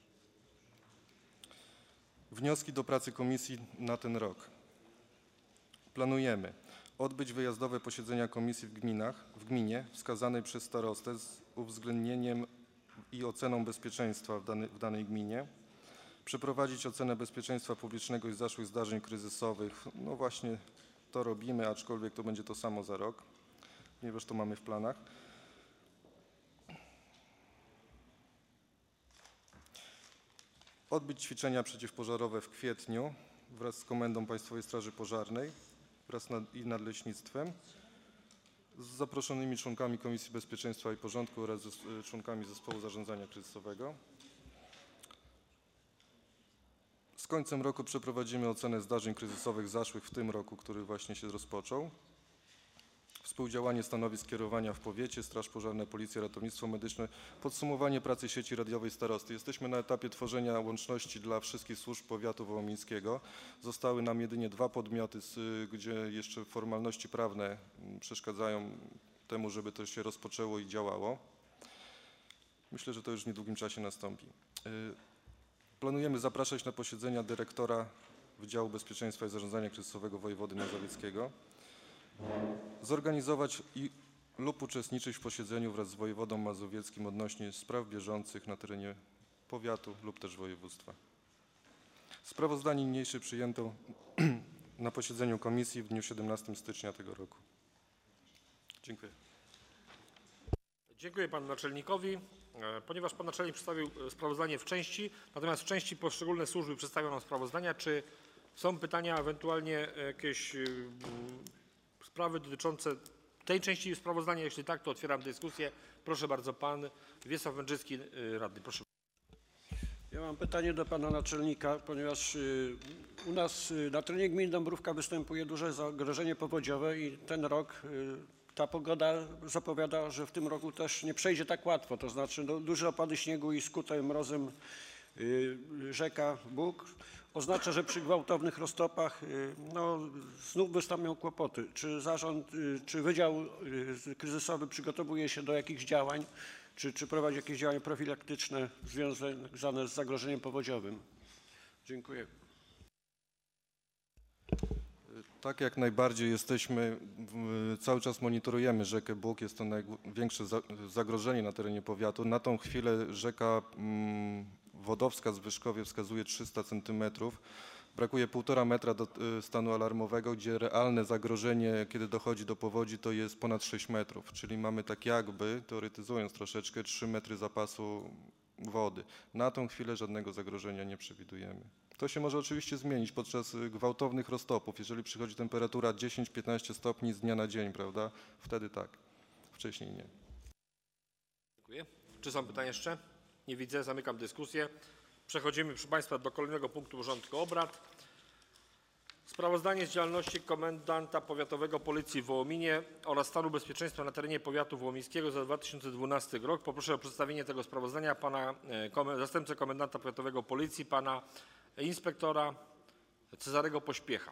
Wnioski do pracy komisji na ten rok. Planujemy odbyć wyjazdowe posiedzenia komisji w gminach, w gminie wskazanej przez starostę z uwzględnieniem i oceną bezpieczeństwa w, dany, w danej gminie. Przeprowadzić ocenę bezpieczeństwa publicznego i zaszłych zdarzeń kryzysowych. No właśnie to robimy, aczkolwiek to będzie to samo za rok, ponieważ to mamy w planach. Odbyć ćwiczenia przeciwpożarowe w kwietniu wraz z Komendą Państwowej Straży Pożarnej wraz nad, i Nadleśnictwem z zaproszonymi członkami Komisji Bezpieczeństwa i Porządku oraz z członkami Zespołu Zarządzania Kryzysowego. Z końcem roku przeprowadzimy ocenę zdarzeń kryzysowych zaszłych w tym roku, który właśnie się rozpoczął. Współdziałanie stanowisk kierowania w powiecie, Straż Pożarna, Policja, Ratownictwo Medyczne, podsumowanie pracy sieci radiowej starosty. Jesteśmy na etapie tworzenia łączności dla wszystkich służb powiatu wołomińskiego. Zostały nam jedynie dwa podmioty, gdzie jeszcze formalności prawne przeszkadzają temu, żeby to się rozpoczęło i działało. Myślę, że to już w niedługim czasie nastąpi. Planujemy zapraszać na posiedzenia dyrektora Wydziału Bezpieczeństwa i Zarządzania Kryzysowego wojewody mazowieckiego. Zorganizować i lub uczestniczyć w posiedzeniu wraz z wojewodą mazowieckim odnośnie spraw bieżących na terenie powiatu lub też województwa. Sprawozdanie niniejsze przyjęto na posiedzeniu komisji w dniu siedemnastego stycznia tego roku. Dziękuję. Dziękuję panu naczelnikowi. Ponieważ pan naczelnik przedstawił sprawozdanie w części, natomiast w części poszczególne służby przedstawią nam sprawozdania. Czy są pytania, ewentualnie jakieś sprawy dotyczące tej części sprawozdania? Jeśli tak, to otwieram dyskusję. Proszę bardzo, pan Wiesław Wędrzycki, radny. Proszę. Ja mam pytanie do pana naczelnika, ponieważ u nas na terenie gminy Dąbrówka występuje duże zagrożenie powodziowe i ten rok ta pogoda zapowiada, że w tym roku też nie przejdzie tak łatwo, to znaczy no, duże opady śniegu i skute mrozem y, rzeka Bóg oznacza, że przy gwałtownych roztopach y, no, znów wystąpią kłopoty. Czy zarząd, y, czy Wydział y, Kryzysowy przygotowuje się do jakichś działań, czy, czy prowadzi jakieś działania profilaktyczne związane z zagrożeniem powodziowym? Dziękuję. Tak, jak najbardziej jesteśmy, cały czas monitorujemy rzekę Bóg, jest to największe zagrożenie na terenie powiatu. Na tą chwilę rzeka Wodowska Zbyszkowie wskazuje trzysta centymetrów. Brakuje półtora metra do stanu alarmowego, gdzie realne zagrożenie, kiedy dochodzi do powodzi, to jest ponad sześć metrów, czyli mamy tak jakby, teoretyzując troszeczkę, trzy metry zapasu wody. Na tą chwilę żadnego zagrożenia nie przewidujemy. To się może oczywiście zmienić podczas gwałtownych roztopów. Jeżeli przychodzi temperatura dziesięć do piętnastu stopni z dnia na dzień, prawda? Wtedy tak, wcześniej nie. Dziękuję. Czy są pytania jeszcze? Nie widzę, zamykam dyskusję. Przechodzimy, proszę państwa, do kolejnego punktu porządku obrad. Sprawozdanie z działalności komendanta powiatowego Policji w Wołominie oraz stanu bezpieczeństwa na terenie powiatu wołomińskiego za dwa tysiące dwunasty rok. Poproszę o przedstawienie tego sprawozdania pana zastępcę komendanta powiatowego Policji, pana inspektora Cezarego Pośpiecha.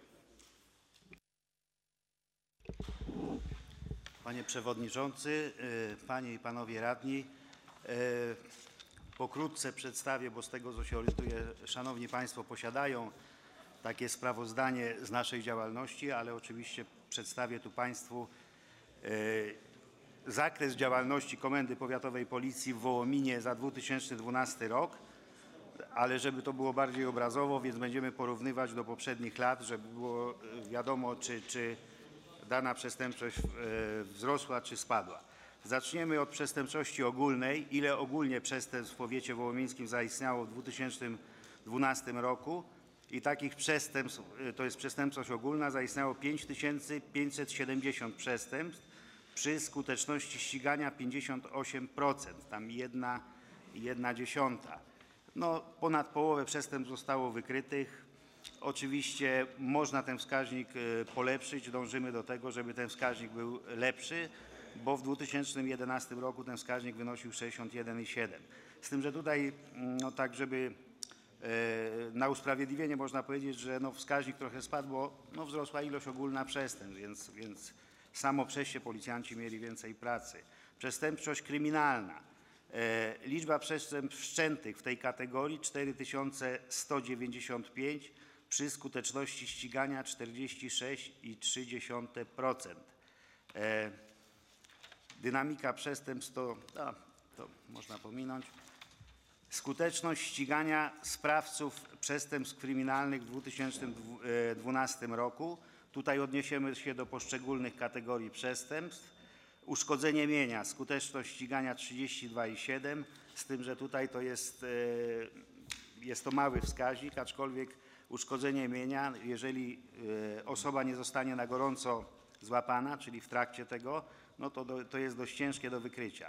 Panie Przewodniczący, Panie i Panowie Radni, pokrótce przedstawię, bo z tego co się orientuję, Szanowni Państwo posiadają takie sprawozdanie z naszej działalności, ale oczywiście przedstawię tu Państwu zakres działalności Komendy Powiatowej Policji w Wołominie za dwa tysiące dwunasty rok, ale żeby to było bardziej obrazowo, więc będziemy porównywać do poprzednich lat, żeby było wiadomo, czy, czy dana przestępczość e, wzrosła czy spadła. Zaczniemy od przestępczości ogólnej. Ile ogólnie przestępstw w powiecie wołomińskim zaistniało w dwa tysiące dwunastym roku i takich przestępstw, to jest przestępczość ogólna, zaistniało pięć tysięcy pięćset siedemdziesiąt przestępstw przy skuteczności ścigania pięćdziesiąt osiem procent, tam jedna, jedna dziesiąta. No, ponad połowę przestępstw zostało wykrytych. Oczywiście można ten wskaźnik polepszyć, dążymy do tego, żeby ten wskaźnik był lepszy, bo w dwa tysiące jedenastym roku ten wskaźnik wynosił sześćdziesiąt jeden i siedem. Z tym, że tutaj no tak, żeby e, na usprawiedliwienie można powiedzieć, że no wskaźnik trochę spadł, bo no wzrosła ilość ogólna przestępstw, więc, więc samo przez się policjanci mieli więcej pracy. Przestępczość kryminalna. E, liczba przestępstw wszczętych w tej kategorii cztery tysiące sto dziewięćdziesiąt pięć przy skuteczności ścigania czterdzieści sześć i trzy dziesiąte procent. E, dynamika przestępstw to, a, to można pominąć. Skuteczność ścigania sprawców przestępstw kryminalnych w dwa tysiące dwunastym roku. Tutaj odniesiemy się do poszczególnych kategorii przestępstw. Uszkodzenie mienia, skuteczność ścigania trzydzieści dwa i siedem, z tym, że tutaj to jest, jest to mały wskaźnik, aczkolwiek uszkodzenie mienia, jeżeli osoba nie zostanie na gorąco złapana, czyli w trakcie tego, no to, do, to jest dość ciężkie do wykrycia.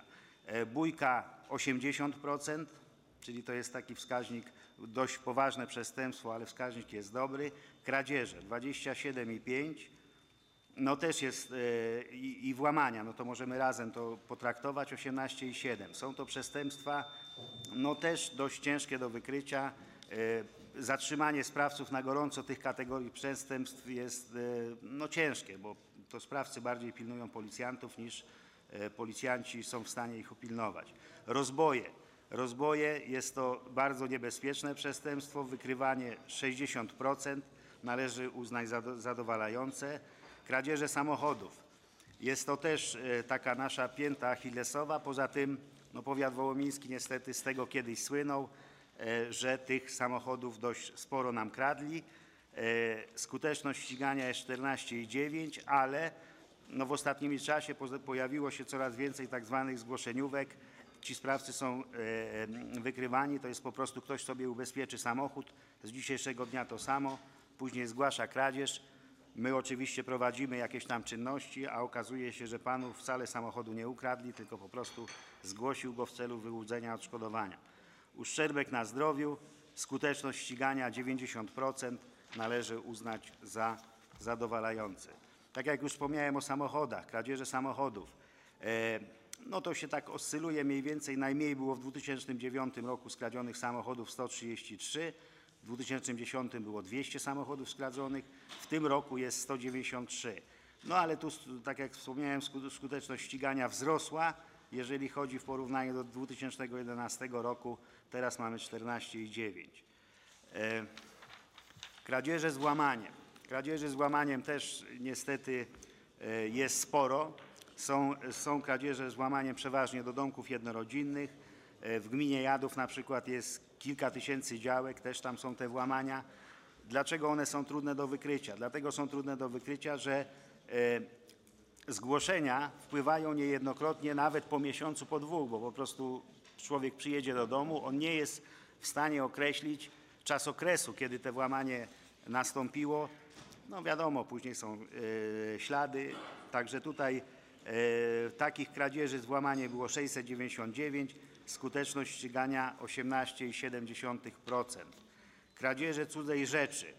Bójka osiemdziesiąt procent, czyli to jest taki wskaźnik, dość poważne przestępstwo, ale wskaźnik jest dobry. Kradzieże dwadzieścia siedem i pięć, no też jest e, i, i włamania, no to możemy razem to potraktować, osiemnaście i siedem. Są to przestępstwa, no też dość ciężkie do wykrycia. E, zatrzymanie sprawców na gorąco tych kategorii przestępstw jest e, no ciężkie, bo to sprawcy bardziej pilnują policjantów niż e, policjanci są w stanie ich upilnować. Rozboje. Rozboje jest to bardzo niebezpieczne przestępstwo, wykrywanie sześćdziesiąt procent należy uznać za zadowalające. Kradzieże samochodów. Jest to też e, taka nasza pięta achillesowa, poza tym no, powiat wołomiński niestety z tego kiedyś słynął, e, że tych samochodów dość sporo nam kradli. E, skuteczność ścigania jest czternaście i dziewięć, ale no, w ostatnim czasie pojawiło się coraz więcej tak zwanych zgłoszeniówek. Ci sprawcy są e, wykrywani, to jest po prostu ktoś sobie ubezpieczy samochód, z dzisiejszego dnia to samo, później zgłasza kradzież. My oczywiście prowadzimy jakieś tam czynności, a okazuje się, że panu wcale samochodu nie ukradli, tylko po prostu zgłosił go w celu wyłudzenia odszkodowania. Uszczerbek na zdrowiu, skuteczność ścigania dziewięćdziesiąt procent należy uznać za zadowalające. Tak jak już wspomniałem o samochodach, kradzieże samochodów. E, no to się tak oscyluje mniej więcej, najmniej było w dwa tysiące dziewiątym roku skradzionych samochodów sto trzydzieści trzy, w dwa tysiące dziesiątym było dwieście samochodów skradzionych, w tym roku jest sto dziewięćdziesiąt trzy. No ale tu, tak jak wspomniałem, skuteczność ścigania wzrosła, jeżeli chodzi w porównaniu do dwa tysiące jedenastego roku, teraz mamy czternaście i dziewięć. E, kradzieże z włamaniem. Kradzieży z włamaniem też niestety e, jest sporo. Są, są kradzieże z włamaniem przeważnie do domków jednorodzinnych. E, w gminie Jadów na przykład jest kilka tysięcy działek, też tam są te włamania. Dlaczego one są trudne do wykrycia? Dlatego są trudne do wykrycia, że e, zgłoszenia wpływają niejednokrotnie nawet po miesiącu, po dwóch, bo po prostu człowiek przyjedzie do domu, on nie jest w stanie określić czas okresu, kiedy to włamanie nastąpiło. No wiadomo, później są e, ślady, także tutaj e, takich kradzieży z włamaniem było sześćset dziewięćdziesiąt dziewięć, skuteczność ścigania osiemnaście i siedem dziesiątych procent. Kradzieże cudzej rzeczy.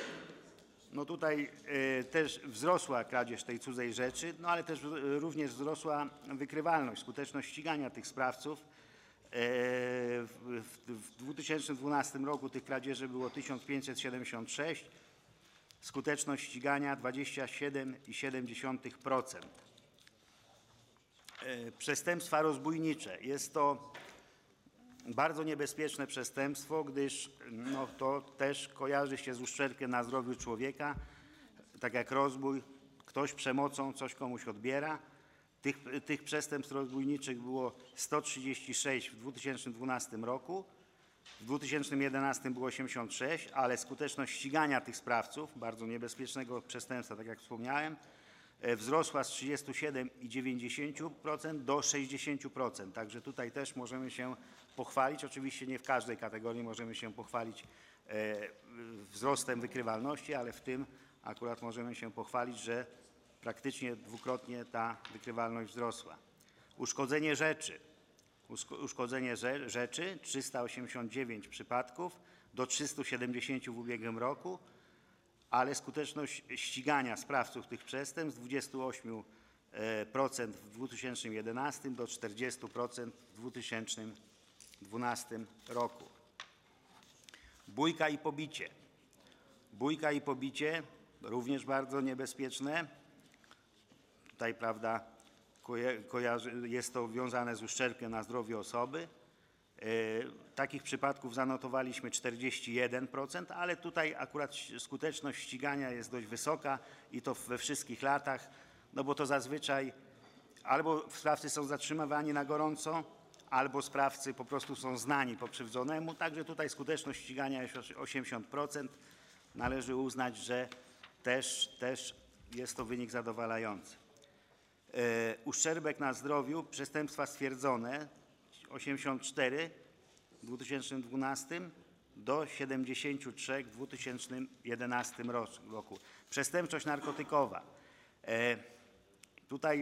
No tutaj e, też wzrosła kradzież tej cudzej rzeczy, no ale też w, również wzrosła wykrywalność, skuteczność ścigania tych sprawców. E, w, w, w dwa tysiące dwunastym roku tych kradzieży było tysiąc pięćset siedemdziesiąt sześć, skuteczność ścigania dwadzieścia siedem i siedem dziesiątych procent. E, przestępstwa rozbójnicze. Jest to bardzo niebezpieczne przestępstwo, gdyż no, to też kojarzy się z uszczerbkiem na zdrowiu człowieka, tak jak rozbój, ktoś przemocą coś komuś odbiera. Tych, tych przestępstw rozbójniczych było sto trzydzieści sześć w dwa tysiące dwunastym roku, w dwa tysiące jedenastym było osiemdziesiąt sześć, ale skuteczność ścigania tych sprawców, bardzo niebezpiecznego przestępstwa, tak jak wspomniałem, e, wzrosła z trzydziestu siedmiu przecinek dziewięćdziesięciu procent do sześćdziesięciu procent. Także tutaj też możemy się pochwalić, oczywiście nie w każdej kategorii możemy się pochwalić e, wzrostem wykrywalności, ale w tym akurat możemy się pochwalić, że praktycznie dwukrotnie ta wykrywalność wzrosła. Uszkodzenie rzeczy. Uszkodzenie rzeczy trzysta osiemdziesiąt dziewięć przypadków do trzystu siedemdziesięciu w ubiegłym roku, ale skuteczność ścigania sprawców tych przestępstw z dwudziestu ośmiu procent w dwa tysiące jedenastym do czterdziestu procent w dwa tysiące dwunastym roku. Bójka i pobicie. Bójka i pobicie również bardzo niebezpieczne. Tutaj, prawda, kojarzy, jest to wiązane z uszczerbkiem na zdrowiu osoby. E, takich przypadków zanotowaliśmy czterdzieści jeden procent, ale tutaj akurat skuteczność ścigania jest dość wysoka i to we wszystkich latach, no bo to zazwyczaj albo sprawcy są zatrzymywani na gorąco, albo sprawcy po prostu są znani pokrzywdzonemu, także tutaj skuteczność ścigania jest osiemdziesiąt procent. Należy uznać, że też, też jest to wynik zadowalający. E, uszczerbek na zdrowiu, przestępstwa stwierdzone osiemdziesiąt cztery w dwa tysiące dwunastym do siedemdziesięciu trzech w dwa tysiące jedenastym roku. Przestępczość narkotykowa. E, tutaj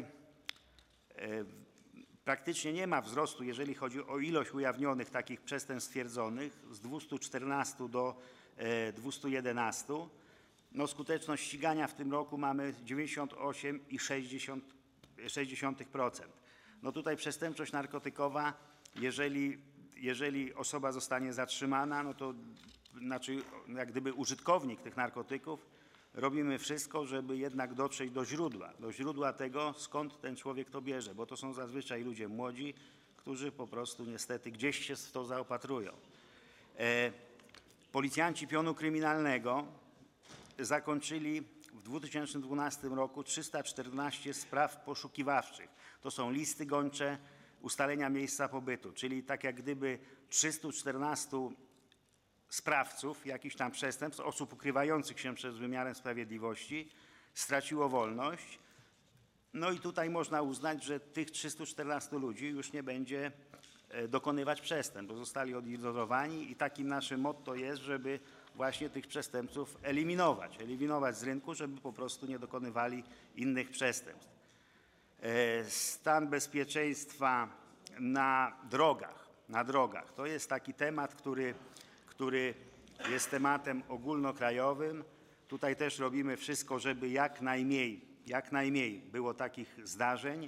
e, praktycznie nie ma wzrostu, jeżeli chodzi o ilość ujawnionych takich przestępstw stwierdzonych z dwustu czternastu do e, dwustu jedenastu. No, skuteczność ścigania w tym roku mamy dziewięćdziesiąt osiem przecinek sześć procent. No tutaj przestępczość narkotykowa, jeżeli, jeżeli osoba zostanie zatrzymana, no to znaczy jak gdyby użytkownik tych narkotyków, robimy wszystko, żeby jednak dotrzeć do źródła, do źródła tego, skąd ten człowiek to bierze, bo to są zazwyczaj ludzie młodzi, którzy po prostu niestety gdzieś się w to zaopatrują. E, policjanci pionu kryminalnego zakończyli w dwa tysiące dwunastym roku trzysta czternaście spraw poszukiwawczych. To są listy gończe, ustalenia miejsca pobytu, czyli tak jak gdyby trzystu czternastu sprawców jakichś tam przestępstw, osób ukrywających się przed wymiarem sprawiedliwości, straciło wolność. No i tutaj można uznać, że tych trzystu czternastu ludzi już nie będzie dokonywać przestępstw, bo zostali odizolowani i takim naszym motto jest, żeby właśnie tych przestępców eliminować, eliminować z rynku, żeby po prostu nie dokonywali innych przestępstw. Stan bezpieczeństwa na drogach, na drogach. To jest taki temat, który, który jest tematem ogólnokrajowym. Tutaj też robimy wszystko, żeby jak najmniej, jak najmniej było takich zdarzeń.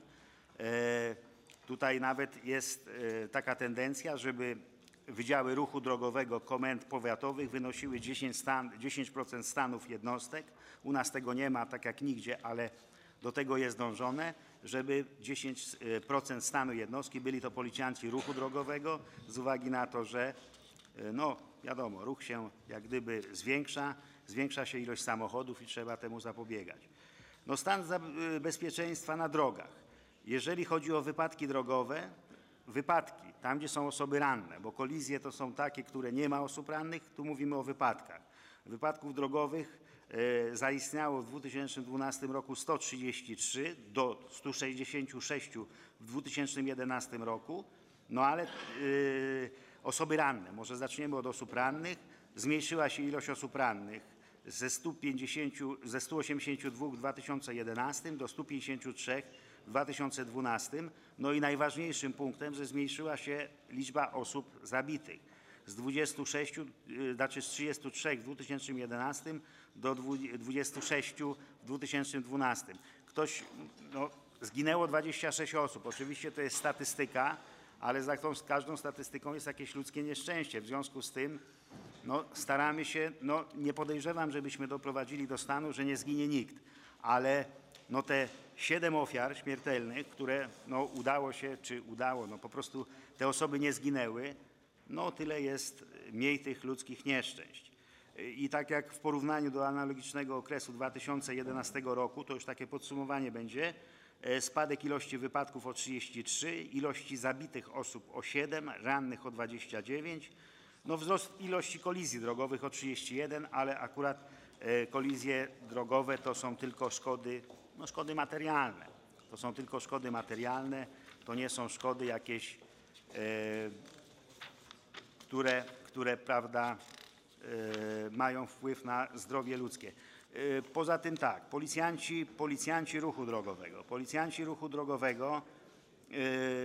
Tutaj nawet jest taka tendencja, żeby wydziały ruchu drogowego komend powiatowych wynosiły dziesięć procent stanów jednostek. U nas tego nie ma, tak jak nigdzie, ale do tego jest dążone, żeby dziesięć procent stanu jednostki byli to policjanci ruchu drogowego, z uwagi na to, że no wiadomo, ruch się jak gdyby zwiększa, zwiększa się ilość samochodów i trzeba temu zapobiegać. No, stan bezpieczeństwa na drogach. Jeżeli chodzi o wypadki drogowe, wypadki, tam gdzie są osoby ranne, bo kolizje to są takie, które nie ma osób rannych, tu mówimy o wypadkach. Wypadków drogowych e, zaistniało w dwa tysiące dwunastym roku sto trzydzieści trzy do stu sześćdziesięciu sześciu w dwa tysiące jedenastym roku, no ale e, osoby ranne, może zaczniemy od osób rannych, zmniejszyła się ilość osób rannych ze stu pięćdziesięciu, ze stu osiemdziesięciu dwóch w dwa tysiące jedenastym do stu pięćdziesięciu trzech w dwa tysiące dwunastym. No i najważniejszym punktem, że zmniejszyła się liczba osób zabitych z dwudziestu sześciu, znaczy z trzydziestu trzech w dwa tysiące jedenastym do dwudziestu sześciu w dwa tysiące dwunastym. Ktoś, no, zginęło dwadzieścia sześć osób. Oczywiście to jest statystyka, ale za tą, każdą statystyką jest jakieś ludzkie nieszczęście. W związku z tym no, staramy się, no, nie podejrzewam, żebyśmy doprowadzili do stanu, że nie zginie nikt, ale no, te siedem ofiar śmiertelnych, które no, udało się, czy udało, no po prostu te osoby nie zginęły, no tyle jest mniej tych ludzkich nieszczęść. I tak jak w porównaniu do analogicznego okresu dwa tysiące jedenastego roku, to już takie podsumowanie będzie, spadek ilości wypadków o trzydzieści trzy, ilości zabitych osób o siedem, rannych o dwadzieścia dziewięć, no wzrost ilości kolizji drogowych o trzydzieści jeden, ale akurat kolizje drogowe to są tylko szkody no, szkody materialne. To są tylko szkody materialne, to nie są szkody jakieś, e, które, które prawda, e, mają wpływ na zdrowie ludzkie. E, poza tym tak, policjanci, policjanci ruchu drogowego. Policjanci ruchu drogowego e,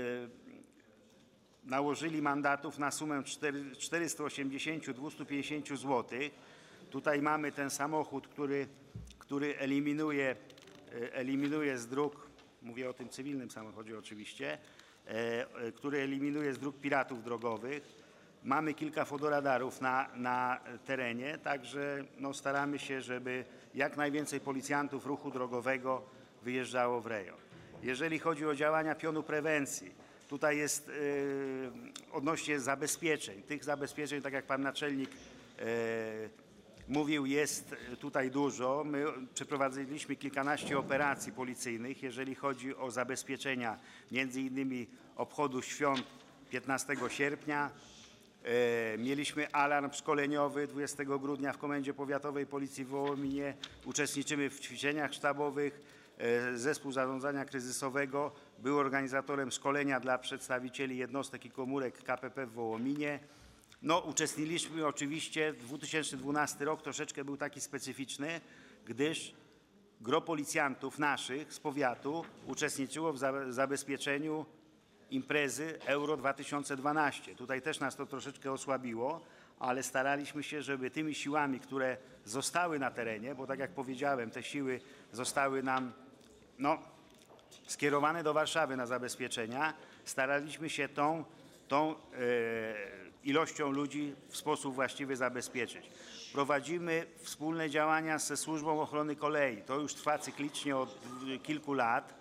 nałożyli mandatów na sumę czterysta osiemdziesiąt do dwustu pięćdziesięciu złotych. Tutaj mamy ten samochód, który, który eliminuje, eliminuje z dróg, mówię o tym cywilnym samochodzie oczywiście, e, który eliminuje z dróg piratów drogowych. Mamy kilka fotoradarów na, na terenie, także no, staramy się, żeby jak najwięcej policjantów ruchu drogowego wyjeżdżało w rejon. Jeżeli chodzi o działania pionu prewencji, tutaj jest e, odnośnie zabezpieczeń. Tych zabezpieczeń, tak jak pan naczelnik e, mówił, jest tutaj dużo. My przeprowadziliśmy kilkanaście operacji policyjnych, jeżeli chodzi o zabezpieczenia, między innymi obchodu świąt piętnastego sierpnia. E, mieliśmy alarm szkoleniowy dwudziestego grudnia w Komendzie Powiatowej Policji w Wołominie. Uczestniczymy w ćwiczeniach sztabowych. E, Zespół Zarządzania Kryzysowego był organizatorem szkolenia dla przedstawicieli jednostek i komórek K P P w Wołominie. No, uczestniczyliśmy oczywiście, dwa tysiące dwunasty rok troszeczkę był taki specyficzny, gdyż gro policjantów naszych z powiatu uczestniczyło w za, zabezpieczeniu imprezy Euro dwa tysiące dwanaście. Tutaj też nas to troszeczkę osłabiło, ale staraliśmy się, żeby tymi siłami, które zostały na terenie, bo tak jak powiedziałem, te siły zostały nam no, skierowane do Warszawy na zabezpieczenia, staraliśmy się tą, tą e, ilością ludzi w sposób właściwy zabezpieczyć. Prowadzimy wspólne działania ze Służbą Ochrony Kolei. To już trwa cyklicznie od kilku lat.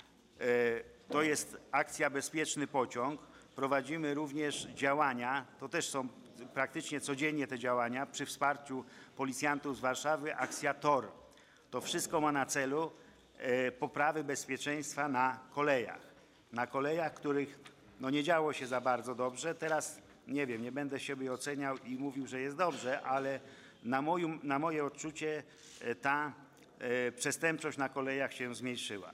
To jest akcja Bezpieczny Pociąg. Prowadzimy również działania, to też są praktycznie codziennie te działania, przy wsparciu policjantów z Warszawy, akcja T O R. To wszystko ma na celu poprawy bezpieczeństwa na kolejach. Na kolejach, których no, nie działo się za bardzo dobrze. Teraz nie wiem, nie będę siebie oceniał i mówił, że jest dobrze, ale na, moją, na moje odczucie ta e, przestępczość na kolejach się zmniejszyła. E,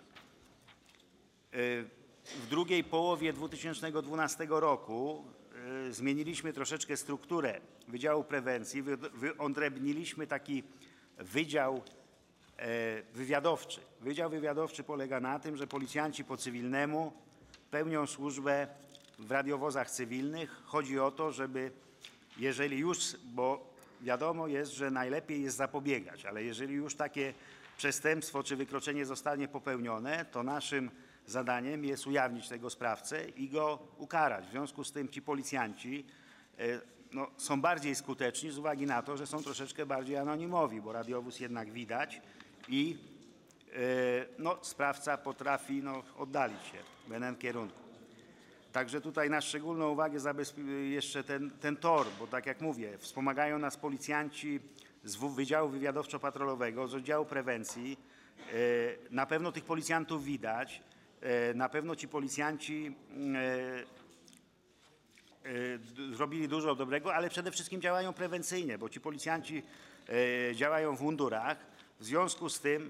w drugiej połowie dwa tysiące dwunastego roku e, zmieniliśmy troszeczkę strukturę Wydziału Prewencji, wy, wyodrębniliśmy taki wydział e, wywiadowczy. Wydział wywiadowczy polega na tym, że policjanci po cywilnemu pełnią służbę w radiowozach cywilnych. Chodzi o to, żeby jeżeli już, bo wiadomo jest, że najlepiej jest zapobiegać, ale jeżeli już takie przestępstwo czy wykroczenie zostanie popełnione, to naszym zadaniem jest ujawnić tego sprawcę i go ukarać. W związku z tym ci policjanci no, są bardziej skuteczni z uwagi na to, że są troszeczkę bardziej anonimowi, bo radiowóz jednak widać i no, sprawca potrafi no, oddalić się w danym kierunku. Także tutaj na szczególną uwagę jeszcze ten, ten T O R, bo tak jak mówię, wspomagają nas policjanci z Wydziału Wywiadowczo-Patrolowego, z Oddziału Prewencji. Na pewno tych policjantów widać, na pewno ci policjanci zrobili dużo dobrego, ale przede wszystkim działają prewencyjnie, bo ci policjanci działają w mundurach, w związku z tym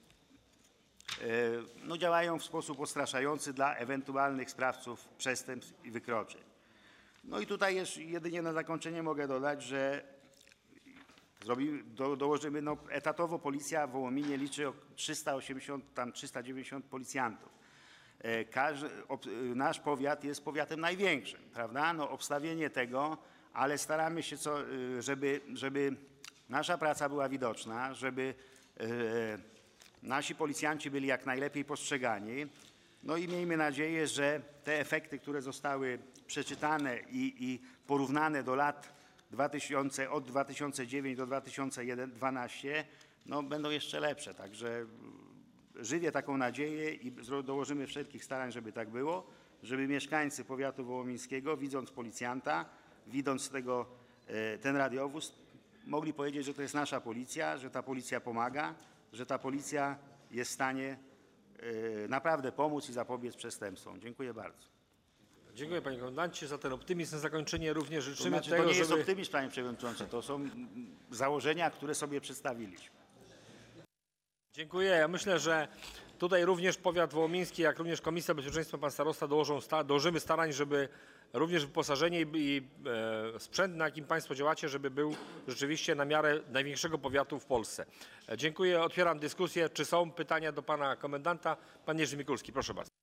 no, działają w sposób odstraszający dla ewentualnych sprawców przestępstw i wykroczeń. No i tutaj jeszcze jedynie na zakończenie mogę dodać, że zrobimy, do, dołożymy, no, etatowo policja w Wołominie liczy trzysta osiemdziesiąt, tam trzysta dziewięćdziesiąt policjantów. Każdy, ob, nasz powiat jest powiatem największym, prawda? No, obstawienie tego, ale staramy się, co, żeby, żeby nasza praca była widoczna, żeby e, nasi policjanci byli jak najlepiej postrzegani. No i miejmy nadzieję, że te efekty, które zostały przeczytane i, i porównane do lat dwa tysiące, od dwa tysiące dziewiątego do dwa tysiące dwunastego, no, będą jeszcze lepsze. Także żywię taką nadzieję i dołożymy wszelkich starań, żeby tak było, żeby mieszkańcy powiatu wołomińskiego, widząc policjanta, widząc tego, ten radiowóz, mogli powiedzieć, że to jest nasza policja, że ta policja pomaga, że ta policja jest w stanie naprawdę pomóc i zapobiec przestępstwom. Dziękuję bardzo. Dziękuję panie komendancie za ten optymizm. Na zakończenie również życzymy to znaczy, tego, to nie jest żeby... optymizm, panie przewodniczący, to są założenia, które sobie przedstawiliśmy. Dziękuję. Ja myślę, że tutaj również powiat wołomiński, jak również Komisja Bezpieczeństwa, pan starosta dołożą, sta, dołożymy starań, żeby również wyposażenie i, i e, sprzęt, na jakim państwo działacie, żeby był rzeczywiście na miarę największego powiatu w Polsce. E, dziękuję. Otwieram dyskusję. Czy są pytania do pana komendanta? Pan Jerzy Mikulski, proszę bardzo.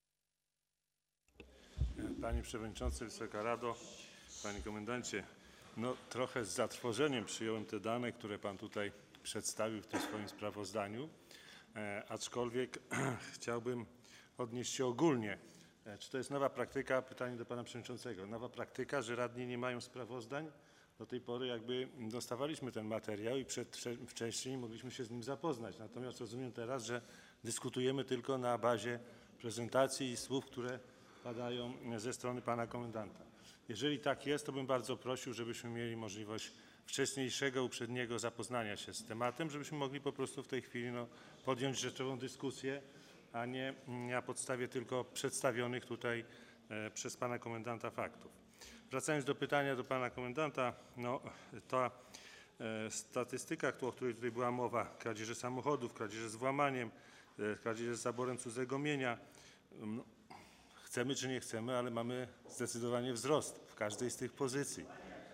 Panie Przewodniczący, Wysoka Rado, Panie Komendancie, no trochę z zatrwożeniem przyjąłem te dane, które Pan tutaj przedstawił w tym swoim sprawozdaniu, e, aczkolwiek chciałbym odnieść się ogólnie. E, czy to jest nowa praktyka? Pytanie do Pana Przewodniczącego. Nowa praktyka, że radni nie mają sprawozdań? Do tej pory jakby dostawaliśmy ten materiał i przed, wcześniej mogliśmy się z nim zapoznać. Natomiast rozumiem teraz, że dyskutujemy tylko na bazie prezentacji i słów, które padają ze strony Pana Komendanta. Jeżeli tak jest, to bym bardzo prosił, żebyśmy mieli możliwość wcześniejszego, uprzedniego zapoznania się z tematem, żebyśmy mogli po prostu w tej chwili no, podjąć rzeczową dyskusję, a nie na podstawie tylko przedstawionych tutaj e, przez Pana Komendanta faktów. Wracając do pytania do Pana Komendanta, no, ta e, statystyka, o której tutaj była mowa, kradzieży samochodów, kradzieży z włamaniem, e, kradzieży z zaborem cudzego mienia, no, chcemy czy nie chcemy, ale mamy zdecydowanie wzrost w każdej z tych pozycji,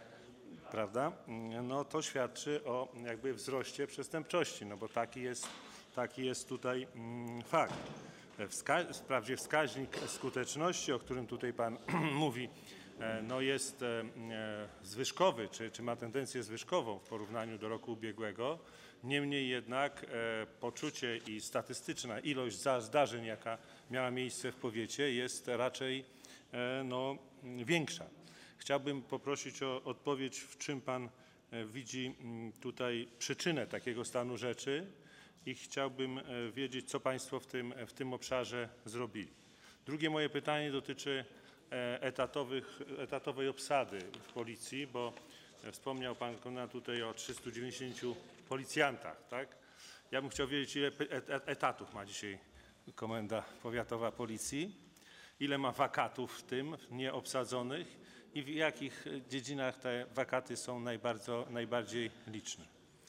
prawda? No to świadczy o jakby wzroście przestępczości, no bo taki jest, taki jest tutaj mm, fakt. Wska wprawdzie wskaźnik skuteczności, o którym tutaj Pan mówi, e, no jest e, zwyżkowy, czy, czy ma tendencję zwyżkową w porównaniu do roku ubiegłego. Niemniej jednak e, poczucie i statystyczna ilość za zdarzeń, jaka miała miejsce w powiecie, jest raczej e, no, większa. Chciałbym poprosić o odpowiedź, w czym Pan e, widzi m, tutaj przyczynę takiego stanu rzeczy i chciałbym e, wiedzieć, co Państwo w tym, w tym obszarze zrobili. Drugie moje pytanie dotyczy e, etatowych, etatowej obsady w Policji, bo e, wspomniał Pan komendant tutaj o trzystu dziewięćdziesięciu policjantach, tak? Ja bym chciał wiedzieć, ile etatów ma dzisiaj Komenda Powiatowa Policji, ile ma wakatów w tym nieobsadzonych i w jakich dziedzinach te wakaty są najbardziej, najbardziej liczne.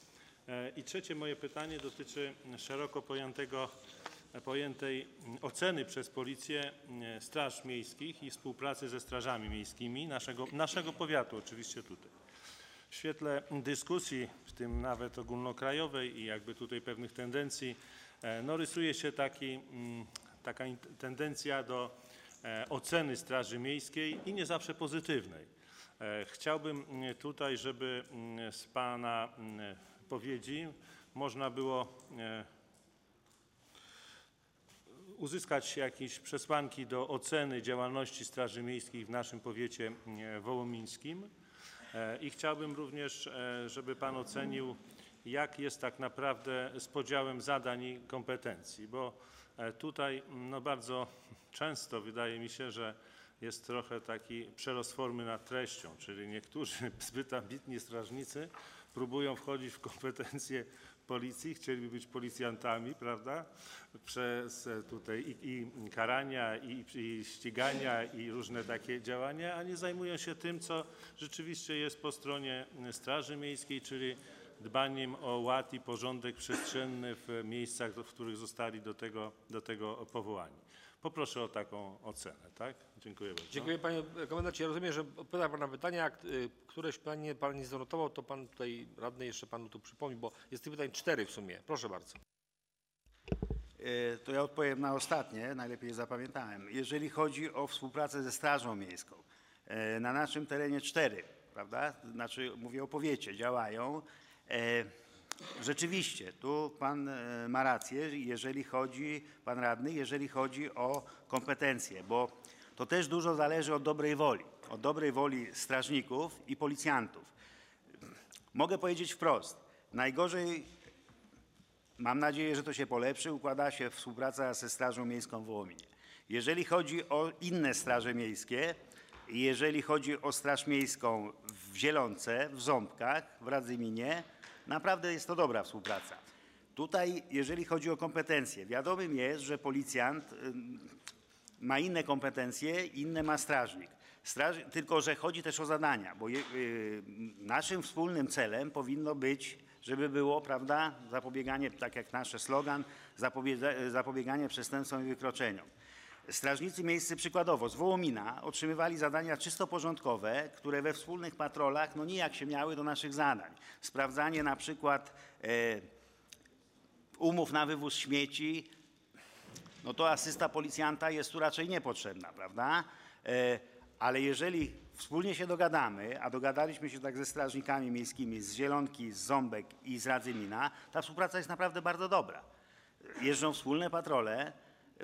I trzecie moje pytanie dotyczy szeroko pojętego, pojętej oceny przez Policję straż miejskich i współpracy ze strażami miejskimi naszego, naszego powiatu, oczywiście tutaj. W świetle dyskusji, w tym nawet ogólnokrajowej i jakby tutaj pewnych tendencji, no rysuje się taki, taka tendencja do oceny Straży Miejskiej i nie zawsze pozytywnej. Chciałbym tutaj, żeby z Pana wypowiedzi można było uzyskać jakieś przesłanki do oceny działalności Straży Miejskiej w naszym powiecie wołomińskim. I chciałbym również, żeby Pan ocenił, jak jest tak naprawdę z podziałem zadań i kompetencji, bo tutaj no bardzo często wydaje mi się, że jest trochę taki przerost formy nad treścią, czyli niektórzy zbyt ambitni strażnicy próbują wchodzić w kompetencje policji, chcieliby być policjantami, prawda, przez tutaj i, i karania, i, i ścigania, i różne takie działania, a nie zajmują się tym, co rzeczywiście jest po stronie Straży Miejskiej, czyli dbaniem o ład i porządek przestrzenny w miejscach, w których zostali do tego, do tego powołani. Poproszę o taką ocenę, tak? Dziękuję bardzo. Dziękuję Panie Komendancie. Ja rozumiem, że odpowiada Pan na pytania, jak któreś pytanie Pan nie zanotował, to Pan tutaj radny jeszcze Panu tu przypomni, bo jest tych pytań cztery w sumie. Proszę bardzo. To ja odpowiem na ostatnie, najlepiej je zapamiętałem. Jeżeli chodzi o współpracę ze Strażą Miejską, na naszym terenie cztery, prawda? Znaczy mówię o powiecie, działają. Rzeczywiście, tu Pan ma rację, jeżeli chodzi, Pan Radny, jeżeli chodzi o kompetencje, bo to też dużo zależy od dobrej woli, od dobrej woli strażników i policjantów. Mogę powiedzieć wprost, najgorzej, mam nadzieję, że to się polepszy, układa się współpraca ze Strażą Miejską w Wołominie. Jeżeli chodzi o inne straże miejskie, jeżeli chodzi o Straż Miejską w Zielonce, w Ząbkach, w Radzyminie, naprawdę jest to dobra współpraca. Tutaj, jeżeli chodzi o kompetencje, wiadomym jest, że policjant ma inne kompetencje, inne ma strażnik. Straż, tylko że chodzi też o zadania, bo je, y, naszym wspólnym celem powinno być żeby było, prawda, zapobieganie, tak jak nasz slogan, zapobieganie przestępstwom i wykroczeniom. Strażnicy miejscy przykładowo z Wołomina otrzymywali zadania czysto porządkowe, które we wspólnych patrolach no nijak się miały do naszych zadań. Sprawdzanie na przykład e, umów na wywóz śmieci, no to asysta policjanta jest tu raczej niepotrzebna, prawda? E, ale jeżeli wspólnie się dogadamy, a dogadaliśmy się tak ze strażnikami miejskimi z Zielonki, z Ząbek i z Radzymina, ta współpraca jest naprawdę bardzo dobra. Jeżdżą wspólne patrole,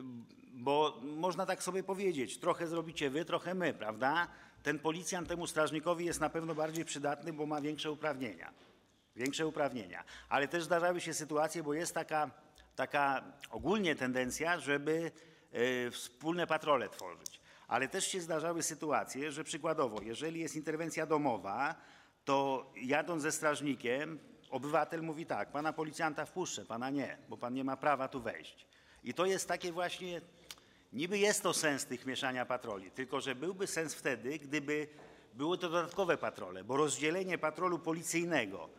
bo można tak sobie powiedzieć, trochę zrobicie wy, trochę my, prawda? Ten policjant temu strażnikowi jest na pewno bardziej przydatny, bo ma większe uprawnienia. Większe uprawnienia. Ale też zdarzały się sytuacje, bo jest taka, taka ogólnie tendencja, żeby y, wspólne patrole tworzyć. Ale też się zdarzały sytuacje, że przykładowo, jeżeli jest interwencja domowa, to jadąc ze strażnikiem, obywatel mówi tak, pana policjanta wpuszczę, pana nie, bo pan nie ma prawa tu wejść. I to jest takie właśnie, niby jest to sens tych mieszania patroli, tylko że byłby sens wtedy, gdyby były to dodatkowe patrole, bo rozdzielenie patrolu policyjnego,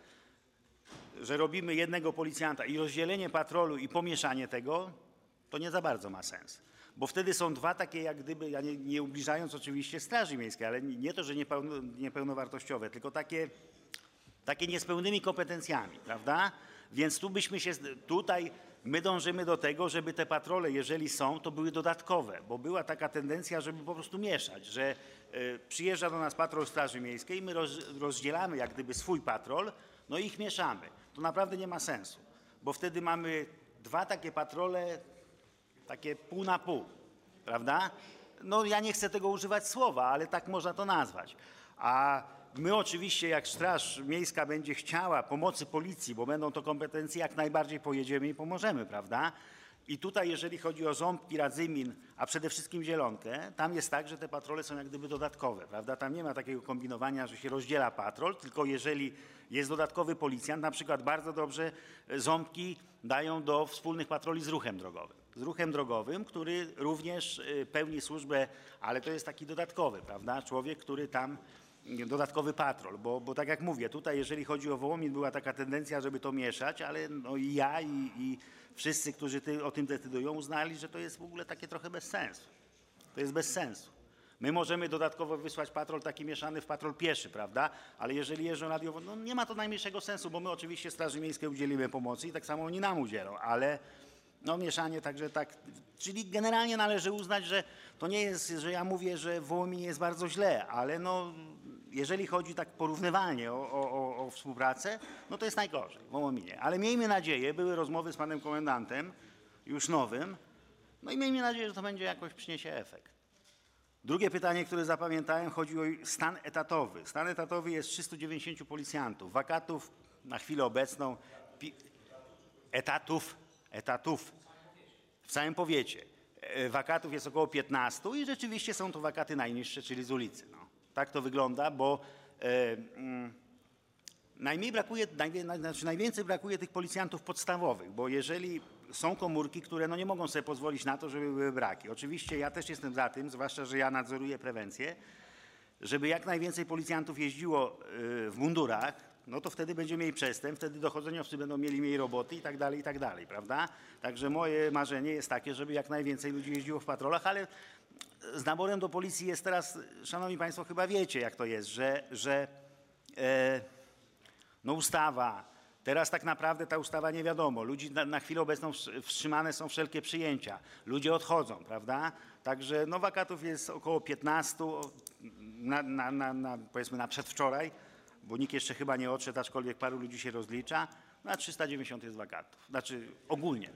że robimy jednego policjanta i rozdzielenie patrolu i pomieszanie tego, to nie za bardzo ma sens. Bo wtedy są dwa takie jak gdyby, ja nie, nie ubliżając oczywiście Straży Miejskiej, ale nie to, że niepełno, niepełnowartościowe, tylko takie, takie nie z pełnymi kompetencjami, prawda? Więc tu byśmy się, tutaj my dążymy do tego, żeby te patrole, jeżeli są, to były dodatkowe, bo była taka tendencja, żeby po prostu mieszać, że y, przyjeżdża do nas patrol Straży Miejskiej, my roz, rozdzielamy jak gdyby swój patrol, no i ich mieszamy. To naprawdę nie ma sensu, bo wtedy mamy dwa takie patrole, takie pół na pół, prawda? No ja nie chcę tego używać słowa, ale tak można to nazwać. A my oczywiście, jak Straż Miejska będzie chciała pomocy policji, bo będą to kompetencje, jak najbardziej pojedziemy i pomożemy, prawda? I tutaj, jeżeli chodzi o Ząbki, Radzymin, a przede wszystkim Zielonkę, tam jest tak, że te patrole są jak gdyby dodatkowe, prawda? Tam nie ma takiego kombinowania, że się rozdziela patrol, tylko jeżeli jest dodatkowy policjant, na przykład bardzo dobrze Ząbki dają do wspólnych patroli z ruchem drogowym. Z ruchem drogowym, który również pełni służbę, ale to jest taki dodatkowy, prawda? Człowiek, który tam dodatkowy patrol, bo, bo tak jak mówię, tutaj jeżeli chodzi o Wołomin, była taka tendencja, żeby to mieszać, ale no i ja i, i wszyscy, którzy ty, o tym decydują, uznali, że to jest w ogóle takie trochę bez sensu. To jest bez sensu. My możemy dodatkowo wysłać patrol taki mieszany w patrol pieszy, prawda? Ale jeżeli jeżdżą radiowo, no nie ma to najmniejszego sensu, bo my oczywiście Straży Miejskiej udzielimy pomocy i tak samo oni nam udzielą, ale no mieszanie także tak, czyli generalnie należy uznać, że to nie jest, że ja mówię, że w Wołominie jest bardzo źle, ale no jeżeli chodzi tak porównywalnie o, o, o współpracę, no to jest najgorzej w Wołominie. Ale miejmy nadzieję, były rozmowy z panem komendantem, już nowym, no i miejmy nadzieję, że to będzie jakoś przyniesie efekt. Drugie pytanie, które zapamiętałem, chodzi o stan etatowy. Stan etatowy jest trzystu dziewięćdziesięciu policjantów. Wakatów na chwilę obecną, etatów, etatów w całym powiecie. Wakatów jest około piętnastu i rzeczywiście są to wakaty najniższe, czyli z ulicy. No. Tak to wygląda, bo e, mm, najmniej brakuje, najwie, znaczy najwięcej brakuje tych policjantów podstawowych, bo jeżeli są komórki, które no nie mogą sobie pozwolić na to, żeby były braki. Oczywiście ja też jestem za tym, zwłaszcza, że ja nadzoruję prewencję, żeby jak najwięcej policjantów jeździło y, w mundurach, no to wtedy będziemy mieli przestęp, wtedy dochodzeniowcy będą mieli mniej roboty i tak dalej, i tak dalej, prawda? Także moje marzenie jest takie, żeby jak najwięcej ludzi jeździło w patrolach, ale z naborem do policji jest teraz, szanowni państwo, chyba wiecie jak to jest, że, że e, no ustawa, teraz tak naprawdę ta ustawa nie wiadomo, ludzi na, na chwilę obecną wstrzymane są wszelkie przyjęcia, ludzie odchodzą, prawda? Także no wakatów jest około piętnastu, na, na, na, na, powiedzmy na przedwczoraj, bo nikt jeszcze chyba nie odszedł, aczkolwiek paru ludzi się rozlicza, na trzysta dziewięćdziesiąt jest wakatów, znaczy ogólnie.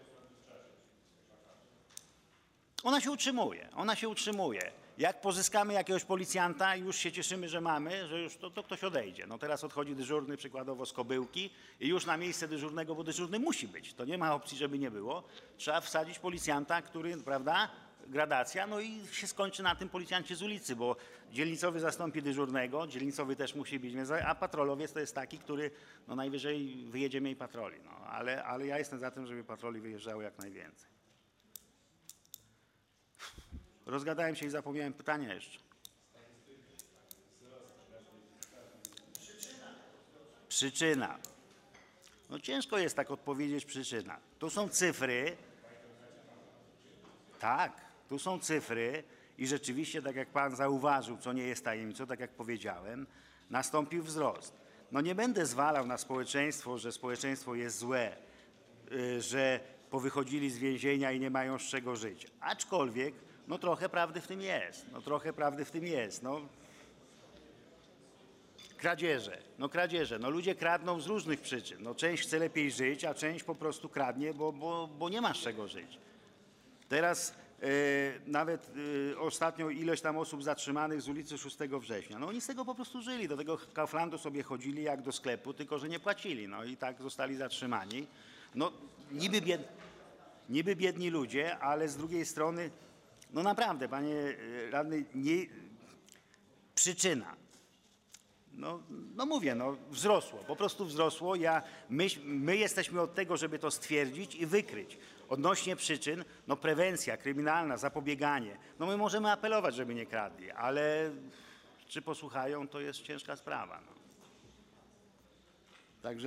Ona się utrzymuje, ona się utrzymuje. Jak pozyskamy jakiegoś policjanta i już się cieszymy, że mamy, że już to, to ktoś odejdzie. No teraz odchodzi dyżurny przykładowo z Kobyłki i już na miejsce dyżurnego, bo dyżurny musi być, to nie ma opcji, żeby nie było, trzeba wsadzić policjanta, który, prawda, gradacja, no i się skończy na tym policjancie z ulicy, bo dzielnicowy zastąpi dyżurnego, dzielnicowy też musi być, a patrolowiec to jest taki, który no najwyżej wyjedzie mniej patroli, no ale, ale ja jestem za tym, żeby patroli wyjeżdżało jak najwięcej. Rozgadałem się i zapomniałem pytania jeszcze. Przyczyna. No ciężko jest tak odpowiedzieć przyczyna. Tu są cyfry, tak, tu są cyfry i rzeczywiście, tak jak pan zauważył, co nie jest tajemnicą, tak jak powiedziałem, nastąpił wzrost. No nie będę zwalał na społeczeństwo, że społeczeństwo jest złe, y, że powychodzili z więzienia i nie mają z czego żyć. Aczkolwiek, no trochę prawdy w tym jest, no trochę prawdy w tym jest. No. Kradzieże, no kradzieże, no ludzie kradną z różnych przyczyn. No część chce lepiej żyć, a część po prostu kradnie, bo, bo, bo nie ma z czego żyć. Teraz e, nawet e, ostatnio ilość tam osób zatrzymanych z ulicy szóstego września, no oni z tego po prostu żyli, do tego Kauflandu sobie chodzili jak do sklepu, tylko że nie płacili, no i tak zostali zatrzymani. No niby, bied, niby biedni ludzie, ale z drugiej strony, no naprawdę, panie radny, nie, przyczyna. No, no mówię, no wzrosło, po prostu wzrosło. Ja, my, my jesteśmy od tego, żeby to stwierdzić i wykryć. Odnośnie przyczyn, no prewencja kryminalna, zapobieganie, no my możemy apelować, żeby nie kradli, ale czy posłuchają, to jest ciężka sprawa. No. Także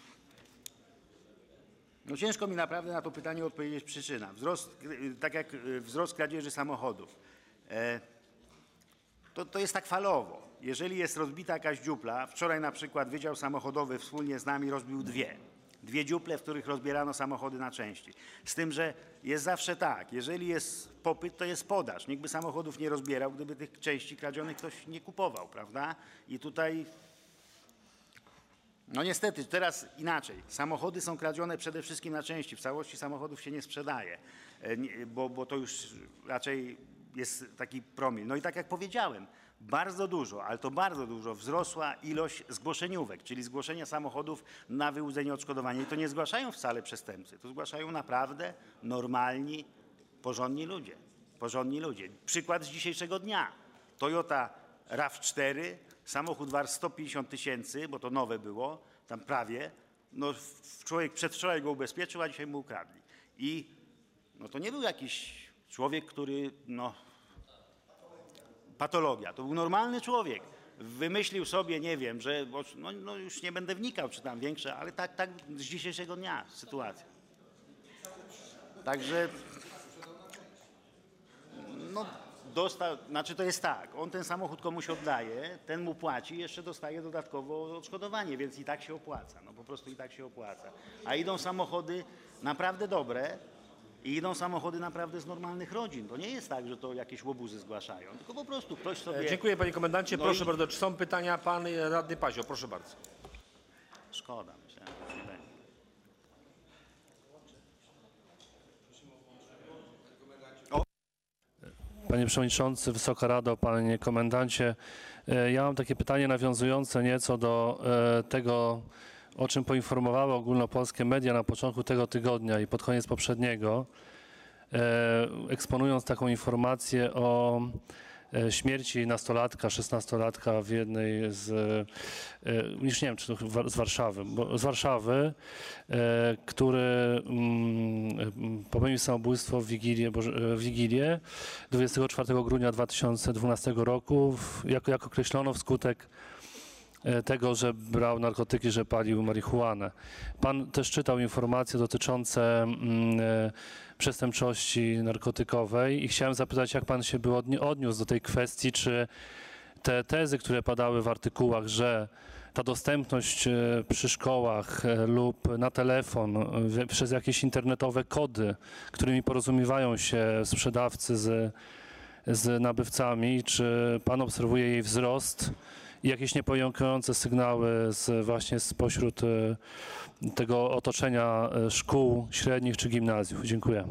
no ciężko mi naprawdę na to pytanie odpowiedzieć przyczyna. Wzrost, tak jak wzrost kradzieży samochodów, e, to, to jest tak falowo. Jeżeli jest rozbita jakaś dziupla, wczoraj na przykład Wydział Samochodowy wspólnie z nami rozbił dwie. Dwie dziuple, w których rozbierano samochody na części. Z tym, że jest zawsze tak, jeżeli jest popyt, to jest podaż. Nikt by samochodów nie rozbierał, gdyby tych części kradzionych ktoś nie kupował, prawda? I tutaj, no niestety, teraz inaczej. Samochody są kradzione przede wszystkim na części. W całości samochodów się nie sprzedaje, bo, bo to już raczej jest taki promil. No i tak jak powiedziałem, bardzo dużo, ale to bardzo dużo wzrosła ilość zgłoszeniówek, czyli zgłoszenia samochodów na wyłudzenie odszkodowania. I to nie zgłaszają wcale przestępcy, to zgłaszają naprawdę normalni, porządni ludzie. Porządni ludzie. Przykład z dzisiejszego dnia. Toyota raw cztery, samochód wart sto pięćdziesiąt tysięcy, bo to nowe było, tam prawie. No, człowiek przedwczoraj go ubezpieczył, a dzisiaj mu ukradli. I no, to nie był jakiś człowiek, który no, patologia. To był normalny człowiek. Wymyślił sobie, nie wiem, że no, no już nie będę wnikał, czy tam większe, ale tak, tak z dzisiejszego dnia sytuacja. Także no dostał, znaczy to jest tak, on ten samochód komuś oddaje, ten mu płaci, jeszcze dostaje dodatkowo odszkodowanie, więc i tak się opłaca, no po prostu i tak się opłaca. A idą samochody naprawdę dobre, i idą samochody naprawdę z normalnych rodzin. To nie jest tak, że to jakieś łobuzy zgłaszają, tylko po prostu ktoś sobie... Dziękuję panie komendancie. No Proszę i... bardzo, czy są pytania? Pan radny Pazio, proszę bardzo. Szkoda, myślałem, że nie będzie. Panie Przewodniczący, Wysoka Rado, Panie Komendancie, ja mam takie pytanie nawiązujące nieco do tego, o czym poinformowały ogólnopolskie media na początku tego tygodnia i pod koniec poprzedniego, eksponując taką informację o śmierci nastolatka, szesnastolatka w jednej z, już nie wiem, czy to z Warszawy, bo z Warszawy, który popełnił samobójstwo w Wigilię, w Wigilię dwudziestego czwartego grudnia dwa tysiące dwunastego roku, jak, jak określono wskutek tego, że brał narkotyki, że palił marihuanę. Pan też czytał informacje dotyczące mm, przestępczości narkotykowej i chciałem zapytać, jak pan się by odniósł do tej kwestii, czy te tezy, które padały w artykułach, że ta dostępność przy szkołach lub na telefon przez jakieś internetowe kody, którymi porozumiewają się sprzedawcy z, z nabywcami, czy pan obserwuje jej wzrost i jakieś niepokojące sygnały z, właśnie spośród tego otoczenia szkół średnich czy gimnazjów? Dziękuję.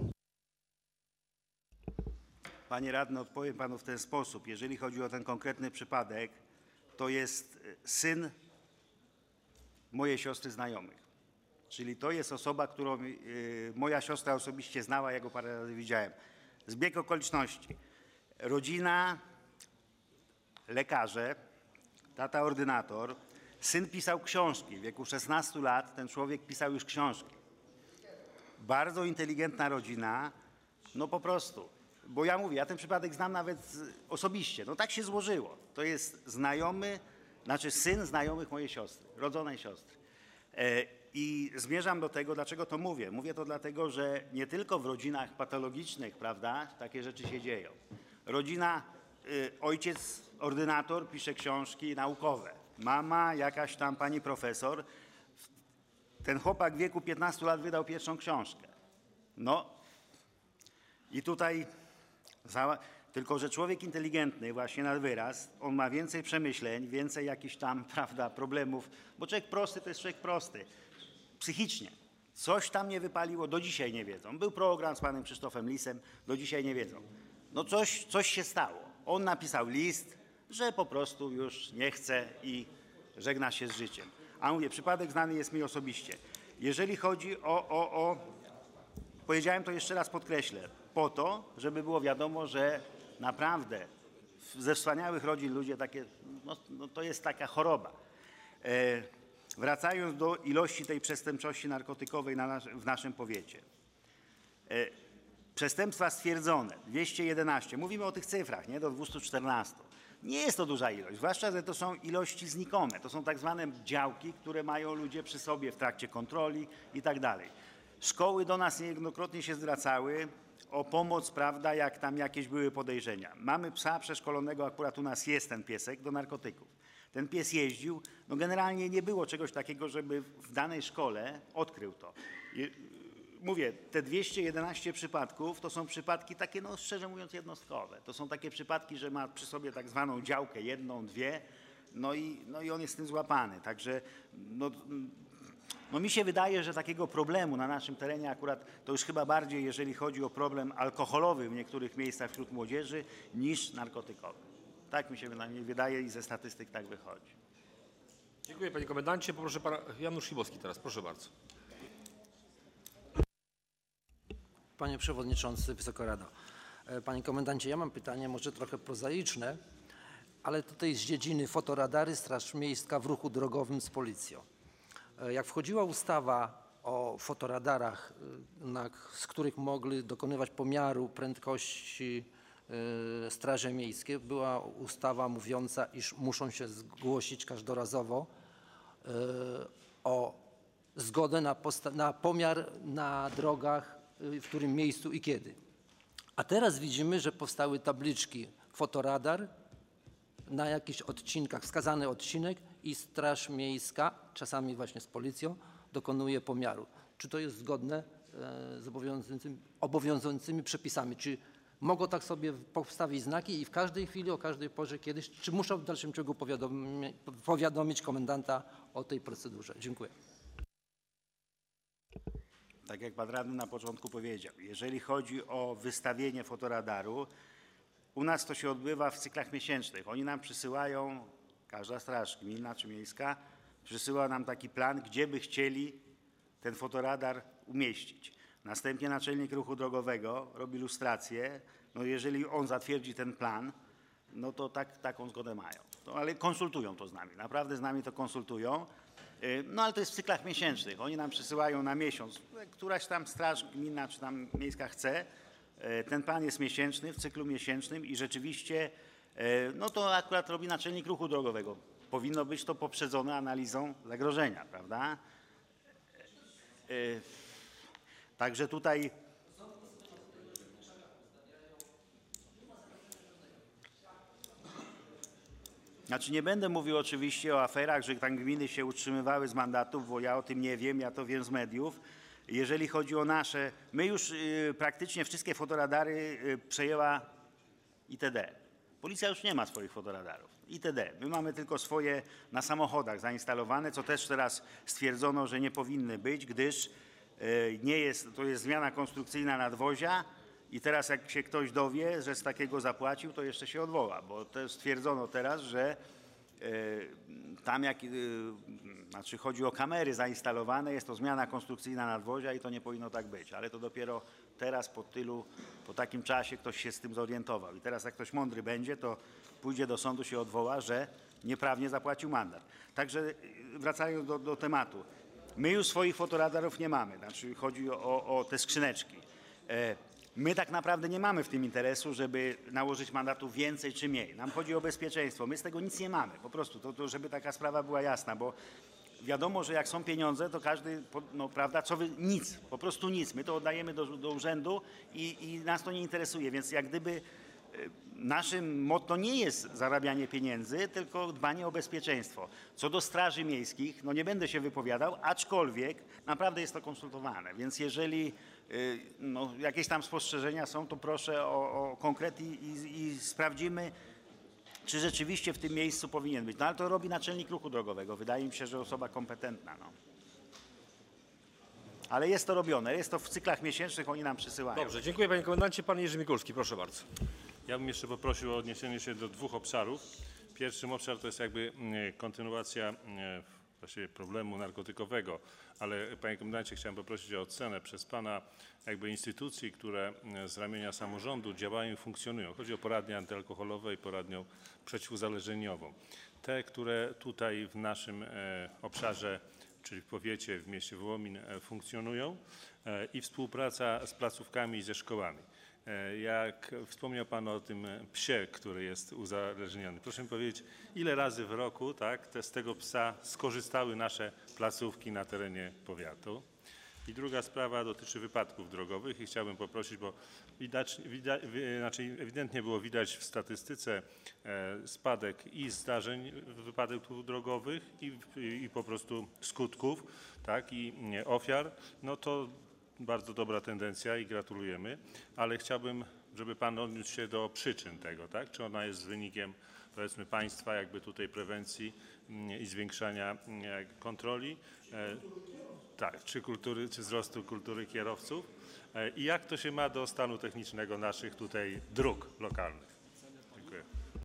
Panie radny, odpowiem panu w ten sposób. Jeżeli chodzi o ten konkretny przypadek, to jest syn mojej siostry znajomych. Czyli to jest osoba, którą y, moja siostra osobiście znała, ja go parę razy widziałem. Zbieg okoliczności. Rodzina, lekarze, tata ordynator, syn pisał książki. W wieku szesnastu lat ten człowiek pisał już książki. Bardzo inteligentna rodzina, no po prostu. Bo ja mówię, ja ten przypadek znam nawet osobiście. No tak się złożyło. To jest znajomy, znaczy syn znajomych mojej siostry, rodzonej siostry. E, I zmierzam do tego, dlaczego to mówię. Mówię to dlatego, że nie tylko w rodzinach patologicznych, prawda, takie rzeczy się dzieją. Rodzina, y, ojciec ordynator pisze książki naukowe, mama jakaś tam pani profesor. Ten chłopak w wieku piętnastu lat wydał pierwszą książkę. No i tutaj, za, tylko że człowiek inteligentny właśnie na wyraz, on ma więcej przemyśleń, więcej jakichś tam, prawda, problemów, bo człowiek prosty to jest człowiek prosty. Psychicznie. Coś tam nie wypaliło, do dzisiaj nie wiedzą. Był program z panem Krzysztofem Lisem, do dzisiaj nie wiedzą. No coś, coś się stało. On napisał list, że po prostu już nie chce i żegna się z życiem. A mówię, przypadek znany jest mi osobiście. Jeżeli chodzi o, o, o powiedziałem to jeszcze raz podkreślę, po to, żeby było wiadomo, że naprawdę ze wspaniałych rodzin ludzie takie, no, no to jest taka choroba. E, Wracając do ilości tej przestępczości narkotykowej na nas, w naszym powiecie. E, przestępstwa stwierdzone dwieście jedenaście, mówimy o tych cyfrach, nie do dwieście czternaście. Nie jest to duża ilość, zwłaszcza, że to są ilości znikome. To są tak zwane działki, które mają ludzie przy sobie w trakcie kontroli i tak dalej. Szkoły do nas niejednokrotnie się zwracały o pomoc, prawda, jak tam jakieś były podejrzenia. Mamy psa przeszkolonego, akurat u nas jest ten piesek, do narkotyków. Ten pies jeździł, no generalnie nie było czegoś takiego, żeby w danej szkole odkrył to. I, mówię, te dwieście jedenaście przypadków to są przypadki takie, no szczerze mówiąc, jednostkowe. To są takie przypadki, że ma przy sobie tak zwaną działkę, jedną, dwie, no i, no i on jest z tym złapany. Także no, no mi się wydaje, że takiego problemu na naszym terenie akurat to już chyba bardziej, jeżeli chodzi o problem alkoholowy w niektórych miejscach wśród młodzieży, niż narkotykowy. Tak mi się wydaje i ze statystyk tak wychodzi. Dziękuję panie komendancie. Poproszę pana Janusz Szybowski teraz. Proszę bardzo. Panie Przewodniczący, Wysoka Rado. Panie Komendancie, ja mam pytanie może trochę prozaiczne, ale tutaj z dziedziny fotoradary, Straż Miejska w ruchu drogowym z policją. Jak wchodziła ustawa o fotoradarach, na, z których mogli dokonywać pomiaru prędkości y, straże miejskie, była ustawa mówiąca, iż muszą się zgłosić każdorazowo y, o zgodę na, na pomiar na drogach, w którym miejscu i kiedy. A teraz widzimy, że powstały tabliczki fotoradar na jakichś odcinkach, wskazany odcinek i Straż Miejska, czasami właśnie z policją, dokonuje pomiaru. Czy to jest zgodne z obowiązującymi, obowiązującymi przepisami? Czy mogą tak sobie postawić znaki i w każdej chwili, o każdej porze kiedyś, czy muszą w dalszym ciągu powiadomić, powiadomić komendanta o tej procedurze? Dziękuję. Tak jak pan radny na początku powiedział, jeżeli chodzi o wystawienie fotoradaru, u nas to się odbywa w cyklach miesięcznych. Oni nam przysyłają, każda straż gminna czy miejska, przysyła nam taki plan, gdzie by chcieli ten fotoradar umieścić. Następnie naczelnik ruchu drogowego robi lustrację. No jeżeli on zatwierdzi ten plan, no to tak, taką zgodę mają. No ale konsultują to z nami, naprawdę z nami to konsultują. No ale to jest w cyklach miesięcznych. Oni nam przysyłają na miesiąc. Któraś tam straż gminna czy tam miejska chce. Ten plan jest miesięczny, w cyklu miesięcznym i rzeczywiście no to akurat robi naczelnik ruchu drogowego. Powinno być to poprzedzone analizą zagrożenia, prawda? Także tutaj Znaczy nie będę mówił oczywiście o aferach, że tam gminy się utrzymywały z mandatów, bo ja o tym nie wiem, ja to wiem z mediów. Jeżeli chodzi o nasze, my już y, praktycznie wszystkie fotoradary y, przejęła I T D. Policja już nie ma swoich fotoradarów. I T D. My mamy tylko swoje na samochodach zainstalowane, co też teraz stwierdzono, że nie powinny być, gdyż y, nie jest, to jest zmiana konstrukcyjna nadwozia. I teraz jak się ktoś dowie, że z takiego zapłacił, to jeszcze się odwoła, bo to stwierdzono teraz, że y, tam jak, y, znaczy chodzi o kamery zainstalowane, jest to zmiana konstrukcyjna nadwozia i to nie powinno tak być, ale to dopiero teraz po tylu, po takim czasie ktoś się z tym zorientował. I teraz jak ktoś mądry będzie, to pójdzie do sądu, się odwoła, że nieprawnie zapłacił mandat. Także wracając do, do tematu, my już swoich fotoradarów nie mamy, znaczy chodzi o, o te skrzyneczki. E, My tak naprawdę nie mamy w tym interesu, żeby nałożyć mandatu więcej czy mniej. Nam chodzi o bezpieczeństwo. My z tego nic nie mamy. Po prostu, to, to żeby taka sprawa była jasna, bo wiadomo, że jak są pieniądze, to każdy, no prawda, co wy, nic, po prostu nic. My to oddajemy do, do urzędu i, i nas to nie interesuje, więc jak gdyby naszym motto nie jest zarabianie pieniędzy, tylko dbanie o bezpieczeństwo. Co do straży miejskich, no nie będę się wypowiadał, aczkolwiek naprawdę jest to konsultowane, więc jeżeli no, jakieś tam spostrzeżenia są, to proszę o, o konkret i, i, i sprawdzimy, czy rzeczywiście w tym miejscu powinien być. No ale to robi naczelnik ruchu drogowego. Wydaje mi się, że osoba kompetentna. No. Ale jest to robione, jest to w cyklach miesięcznych, oni nam przysyłają. Dobrze, dziękuję panie komendancie. Pan Jerzy Mikulski, proszę bardzo. Ja bym jeszcze poprosił o odniesienie się do dwóch obszarów. Pierwszy obszar to jest jakby kontynuacja właściwie problemu narkotykowego, ale panie komendancie chciałem poprosić o ocenę przez pana jakby instytucji, które z ramienia samorządu działają i funkcjonują. Chodzi o poradnie antyalkoholowe i poradnię przeciwuzależnieniową. Te, które tutaj w naszym obszarze, czyli w powiecie, w mieście Wołomin funkcjonują i współpraca z placówkami i ze szkołami. Jak wspomniał pan o tym psie, który jest uzależniony. Proszę mi powiedzieć, ile razy w roku tak, te, z tego psa skorzystały nasze placówki na terenie powiatu? I druga sprawa dotyczy wypadków drogowych i chciałbym poprosić, bo widać, widać, znaczy ewidentnie było widać w statystyce e, spadek i zdarzeń wypadków drogowych i, i, i po prostu skutków, tak, i nie, ofiar. No to bardzo dobra tendencja i gratulujemy, ale chciałbym, żeby pan odniósł się do przyczyn tego, tak? Czy ona jest wynikiem, powiedzmy, państwa jakby tutaj prewencji i zwiększania kontroli, e, tak, czy kultury, czy wzrostu kultury kierowców e, i jak to się ma do stanu technicznego naszych tutaj dróg lokalnych? Dziękuję.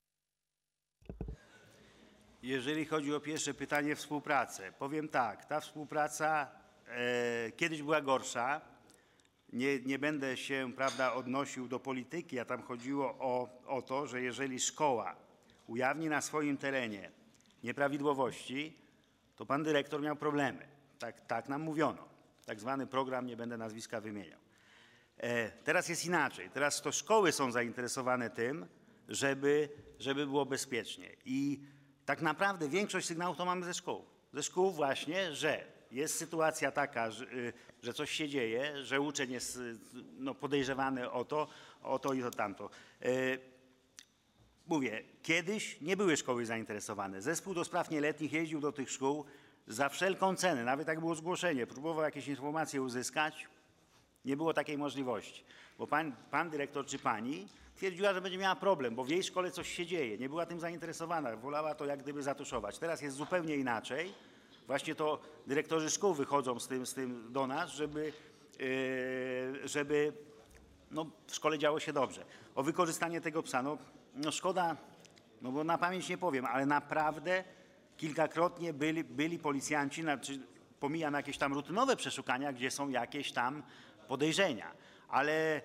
Jeżeli chodzi o pierwsze pytanie, współpracę, powiem tak, ta współpraca e, kiedyś była gorsza. Nie, nie będę się, prawda, odnosił do polityki, a tam chodziło o, o to, że jeżeli szkoła ujawni na swoim terenie nieprawidłowości, to pan dyrektor miał problemy. Tak, tak nam mówiono. Tak zwany program, nie będę nazwiska wymieniał. E, teraz jest inaczej. Teraz to szkoły są zainteresowane tym, żeby, żeby było bezpiecznie. I tak naprawdę większość sygnałów to mamy ze szkół. Ze szkół właśnie, że jest sytuacja taka, że, że coś się dzieje, że uczeń jest no, podejrzewany o to, o to i o tamto. E, mówię, kiedyś nie były szkoły zainteresowane. Zespół do spraw nieletnich jeździł do tych szkół za wszelką cenę, nawet jak było zgłoszenie, próbował jakieś informacje uzyskać, nie było takiej możliwości. Bo pan, pan dyrektor czy pani twierdziła, że będzie miała problem, bo w jej szkole coś się dzieje, nie była tym zainteresowana, wolała to jak gdyby zatuszować. Teraz jest zupełnie inaczej. Właśnie to dyrektorzy szkół wychodzą z tym, z tym do nas, żeby, yy, żeby no, w szkole działo się dobrze. O wykorzystanie tego psa, no, no szkoda, no bo na pamięć nie powiem, ale naprawdę kilkakrotnie byli, byli policjanci, znaczy, pomijam jakieś tam rutynowe przeszukania, gdzie są jakieś tam podejrzenia, ale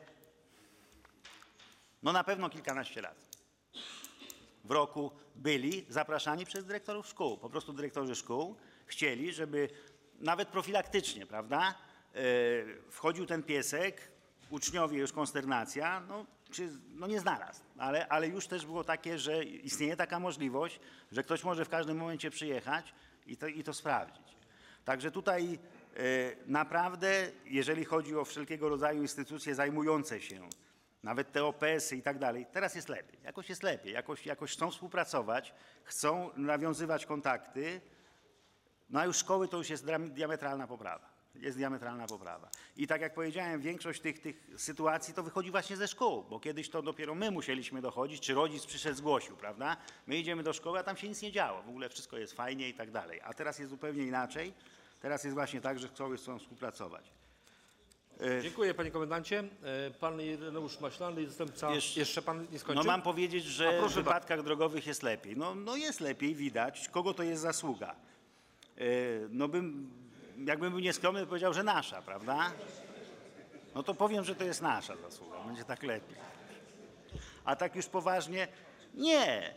no na pewno kilkanaście razy w roku byli zapraszani przez dyrektorów szkół. Po prostu dyrektorzy szkół chcieli, żeby nawet profilaktycznie, prawda, yy, wchodził ten piesek, uczniowie już konsternacja, no, czy, no nie znalazł, ale, ale już też było takie, że istnieje taka możliwość, że ktoś może w każdym momencie przyjechać i to, i to sprawdzić. Także tutaj yy, naprawdę, jeżeli chodzi o wszelkiego rodzaju instytucje zajmujące się, nawet te O P S y i tak dalej, teraz jest lepiej, jakoś jest lepiej, jakoś, jakoś chcą współpracować, chcą nawiązywać kontakty, no a już szkoły to już jest diametralna poprawa. Jest diametralna poprawa. I tak jak powiedziałem, większość tych, tych sytuacji to wychodzi właśnie ze szkół, bo kiedyś to dopiero my musieliśmy dochodzić, czy rodzic przyszedł, zgłosił, prawda? My idziemy do szkoły, a tam się nic nie działo, w ogóle wszystko jest fajnie i tak dalej. A teraz jest zupełnie inaczej. Teraz jest właśnie tak, że szkoły chcą współpracować. Dziękuję panie komendancie. Pan Ireneusz Maślany, zastępca. Jeszcze, jeszcze pan nie skończył? No mam powiedzieć, że w wypadkach drogowych jest lepiej. No, no jest lepiej, widać. Kogo to jest zasługa? No bym, jakbym był nieskromny, to powiedział, że nasza, prawda? No to powiem, że to jest nasza zasługa. Będzie tak lepiej. A tak już poważnie, nie.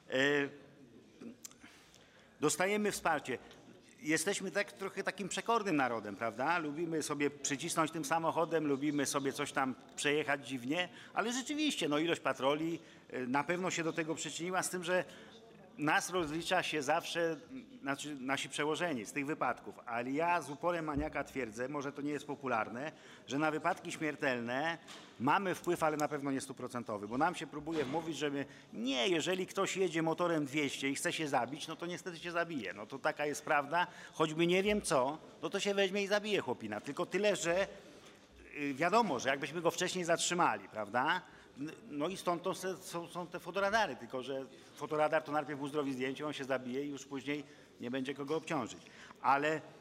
Dostajemy wsparcie. Jesteśmy tak, trochę takim przekornym narodem, prawda? Lubimy sobie przycisnąć tym samochodem, lubimy sobie coś tam przejechać dziwnie, ale rzeczywiście no, ilość patroli na pewno się do tego przyczyniła, z tym, że nas rozlicza się zawsze, znaczy nasi przełożeni z tych wypadków, ale ja z uporem maniaka twierdzę, może to nie jest popularne, że na wypadki śmiertelne mamy wpływ, ale na pewno nie stuprocentowy, bo nam się próbuje mówić, żeby nie, jeżeli ktoś jedzie motorem dwieście i chce się zabić, no to niestety się zabije. No to taka jest prawda, choćby nie wiem co, no to się weźmie i zabije chłopina. Tylko tyle, że y, wiadomo, że jakbyśmy go wcześniej zatrzymali, prawda? No i stąd to są, są te fotoradary, tylko że fotoradar to najpierw uzdrowi zdjęcie, on się zabije i już później nie będzie kogo obciążyć. Ale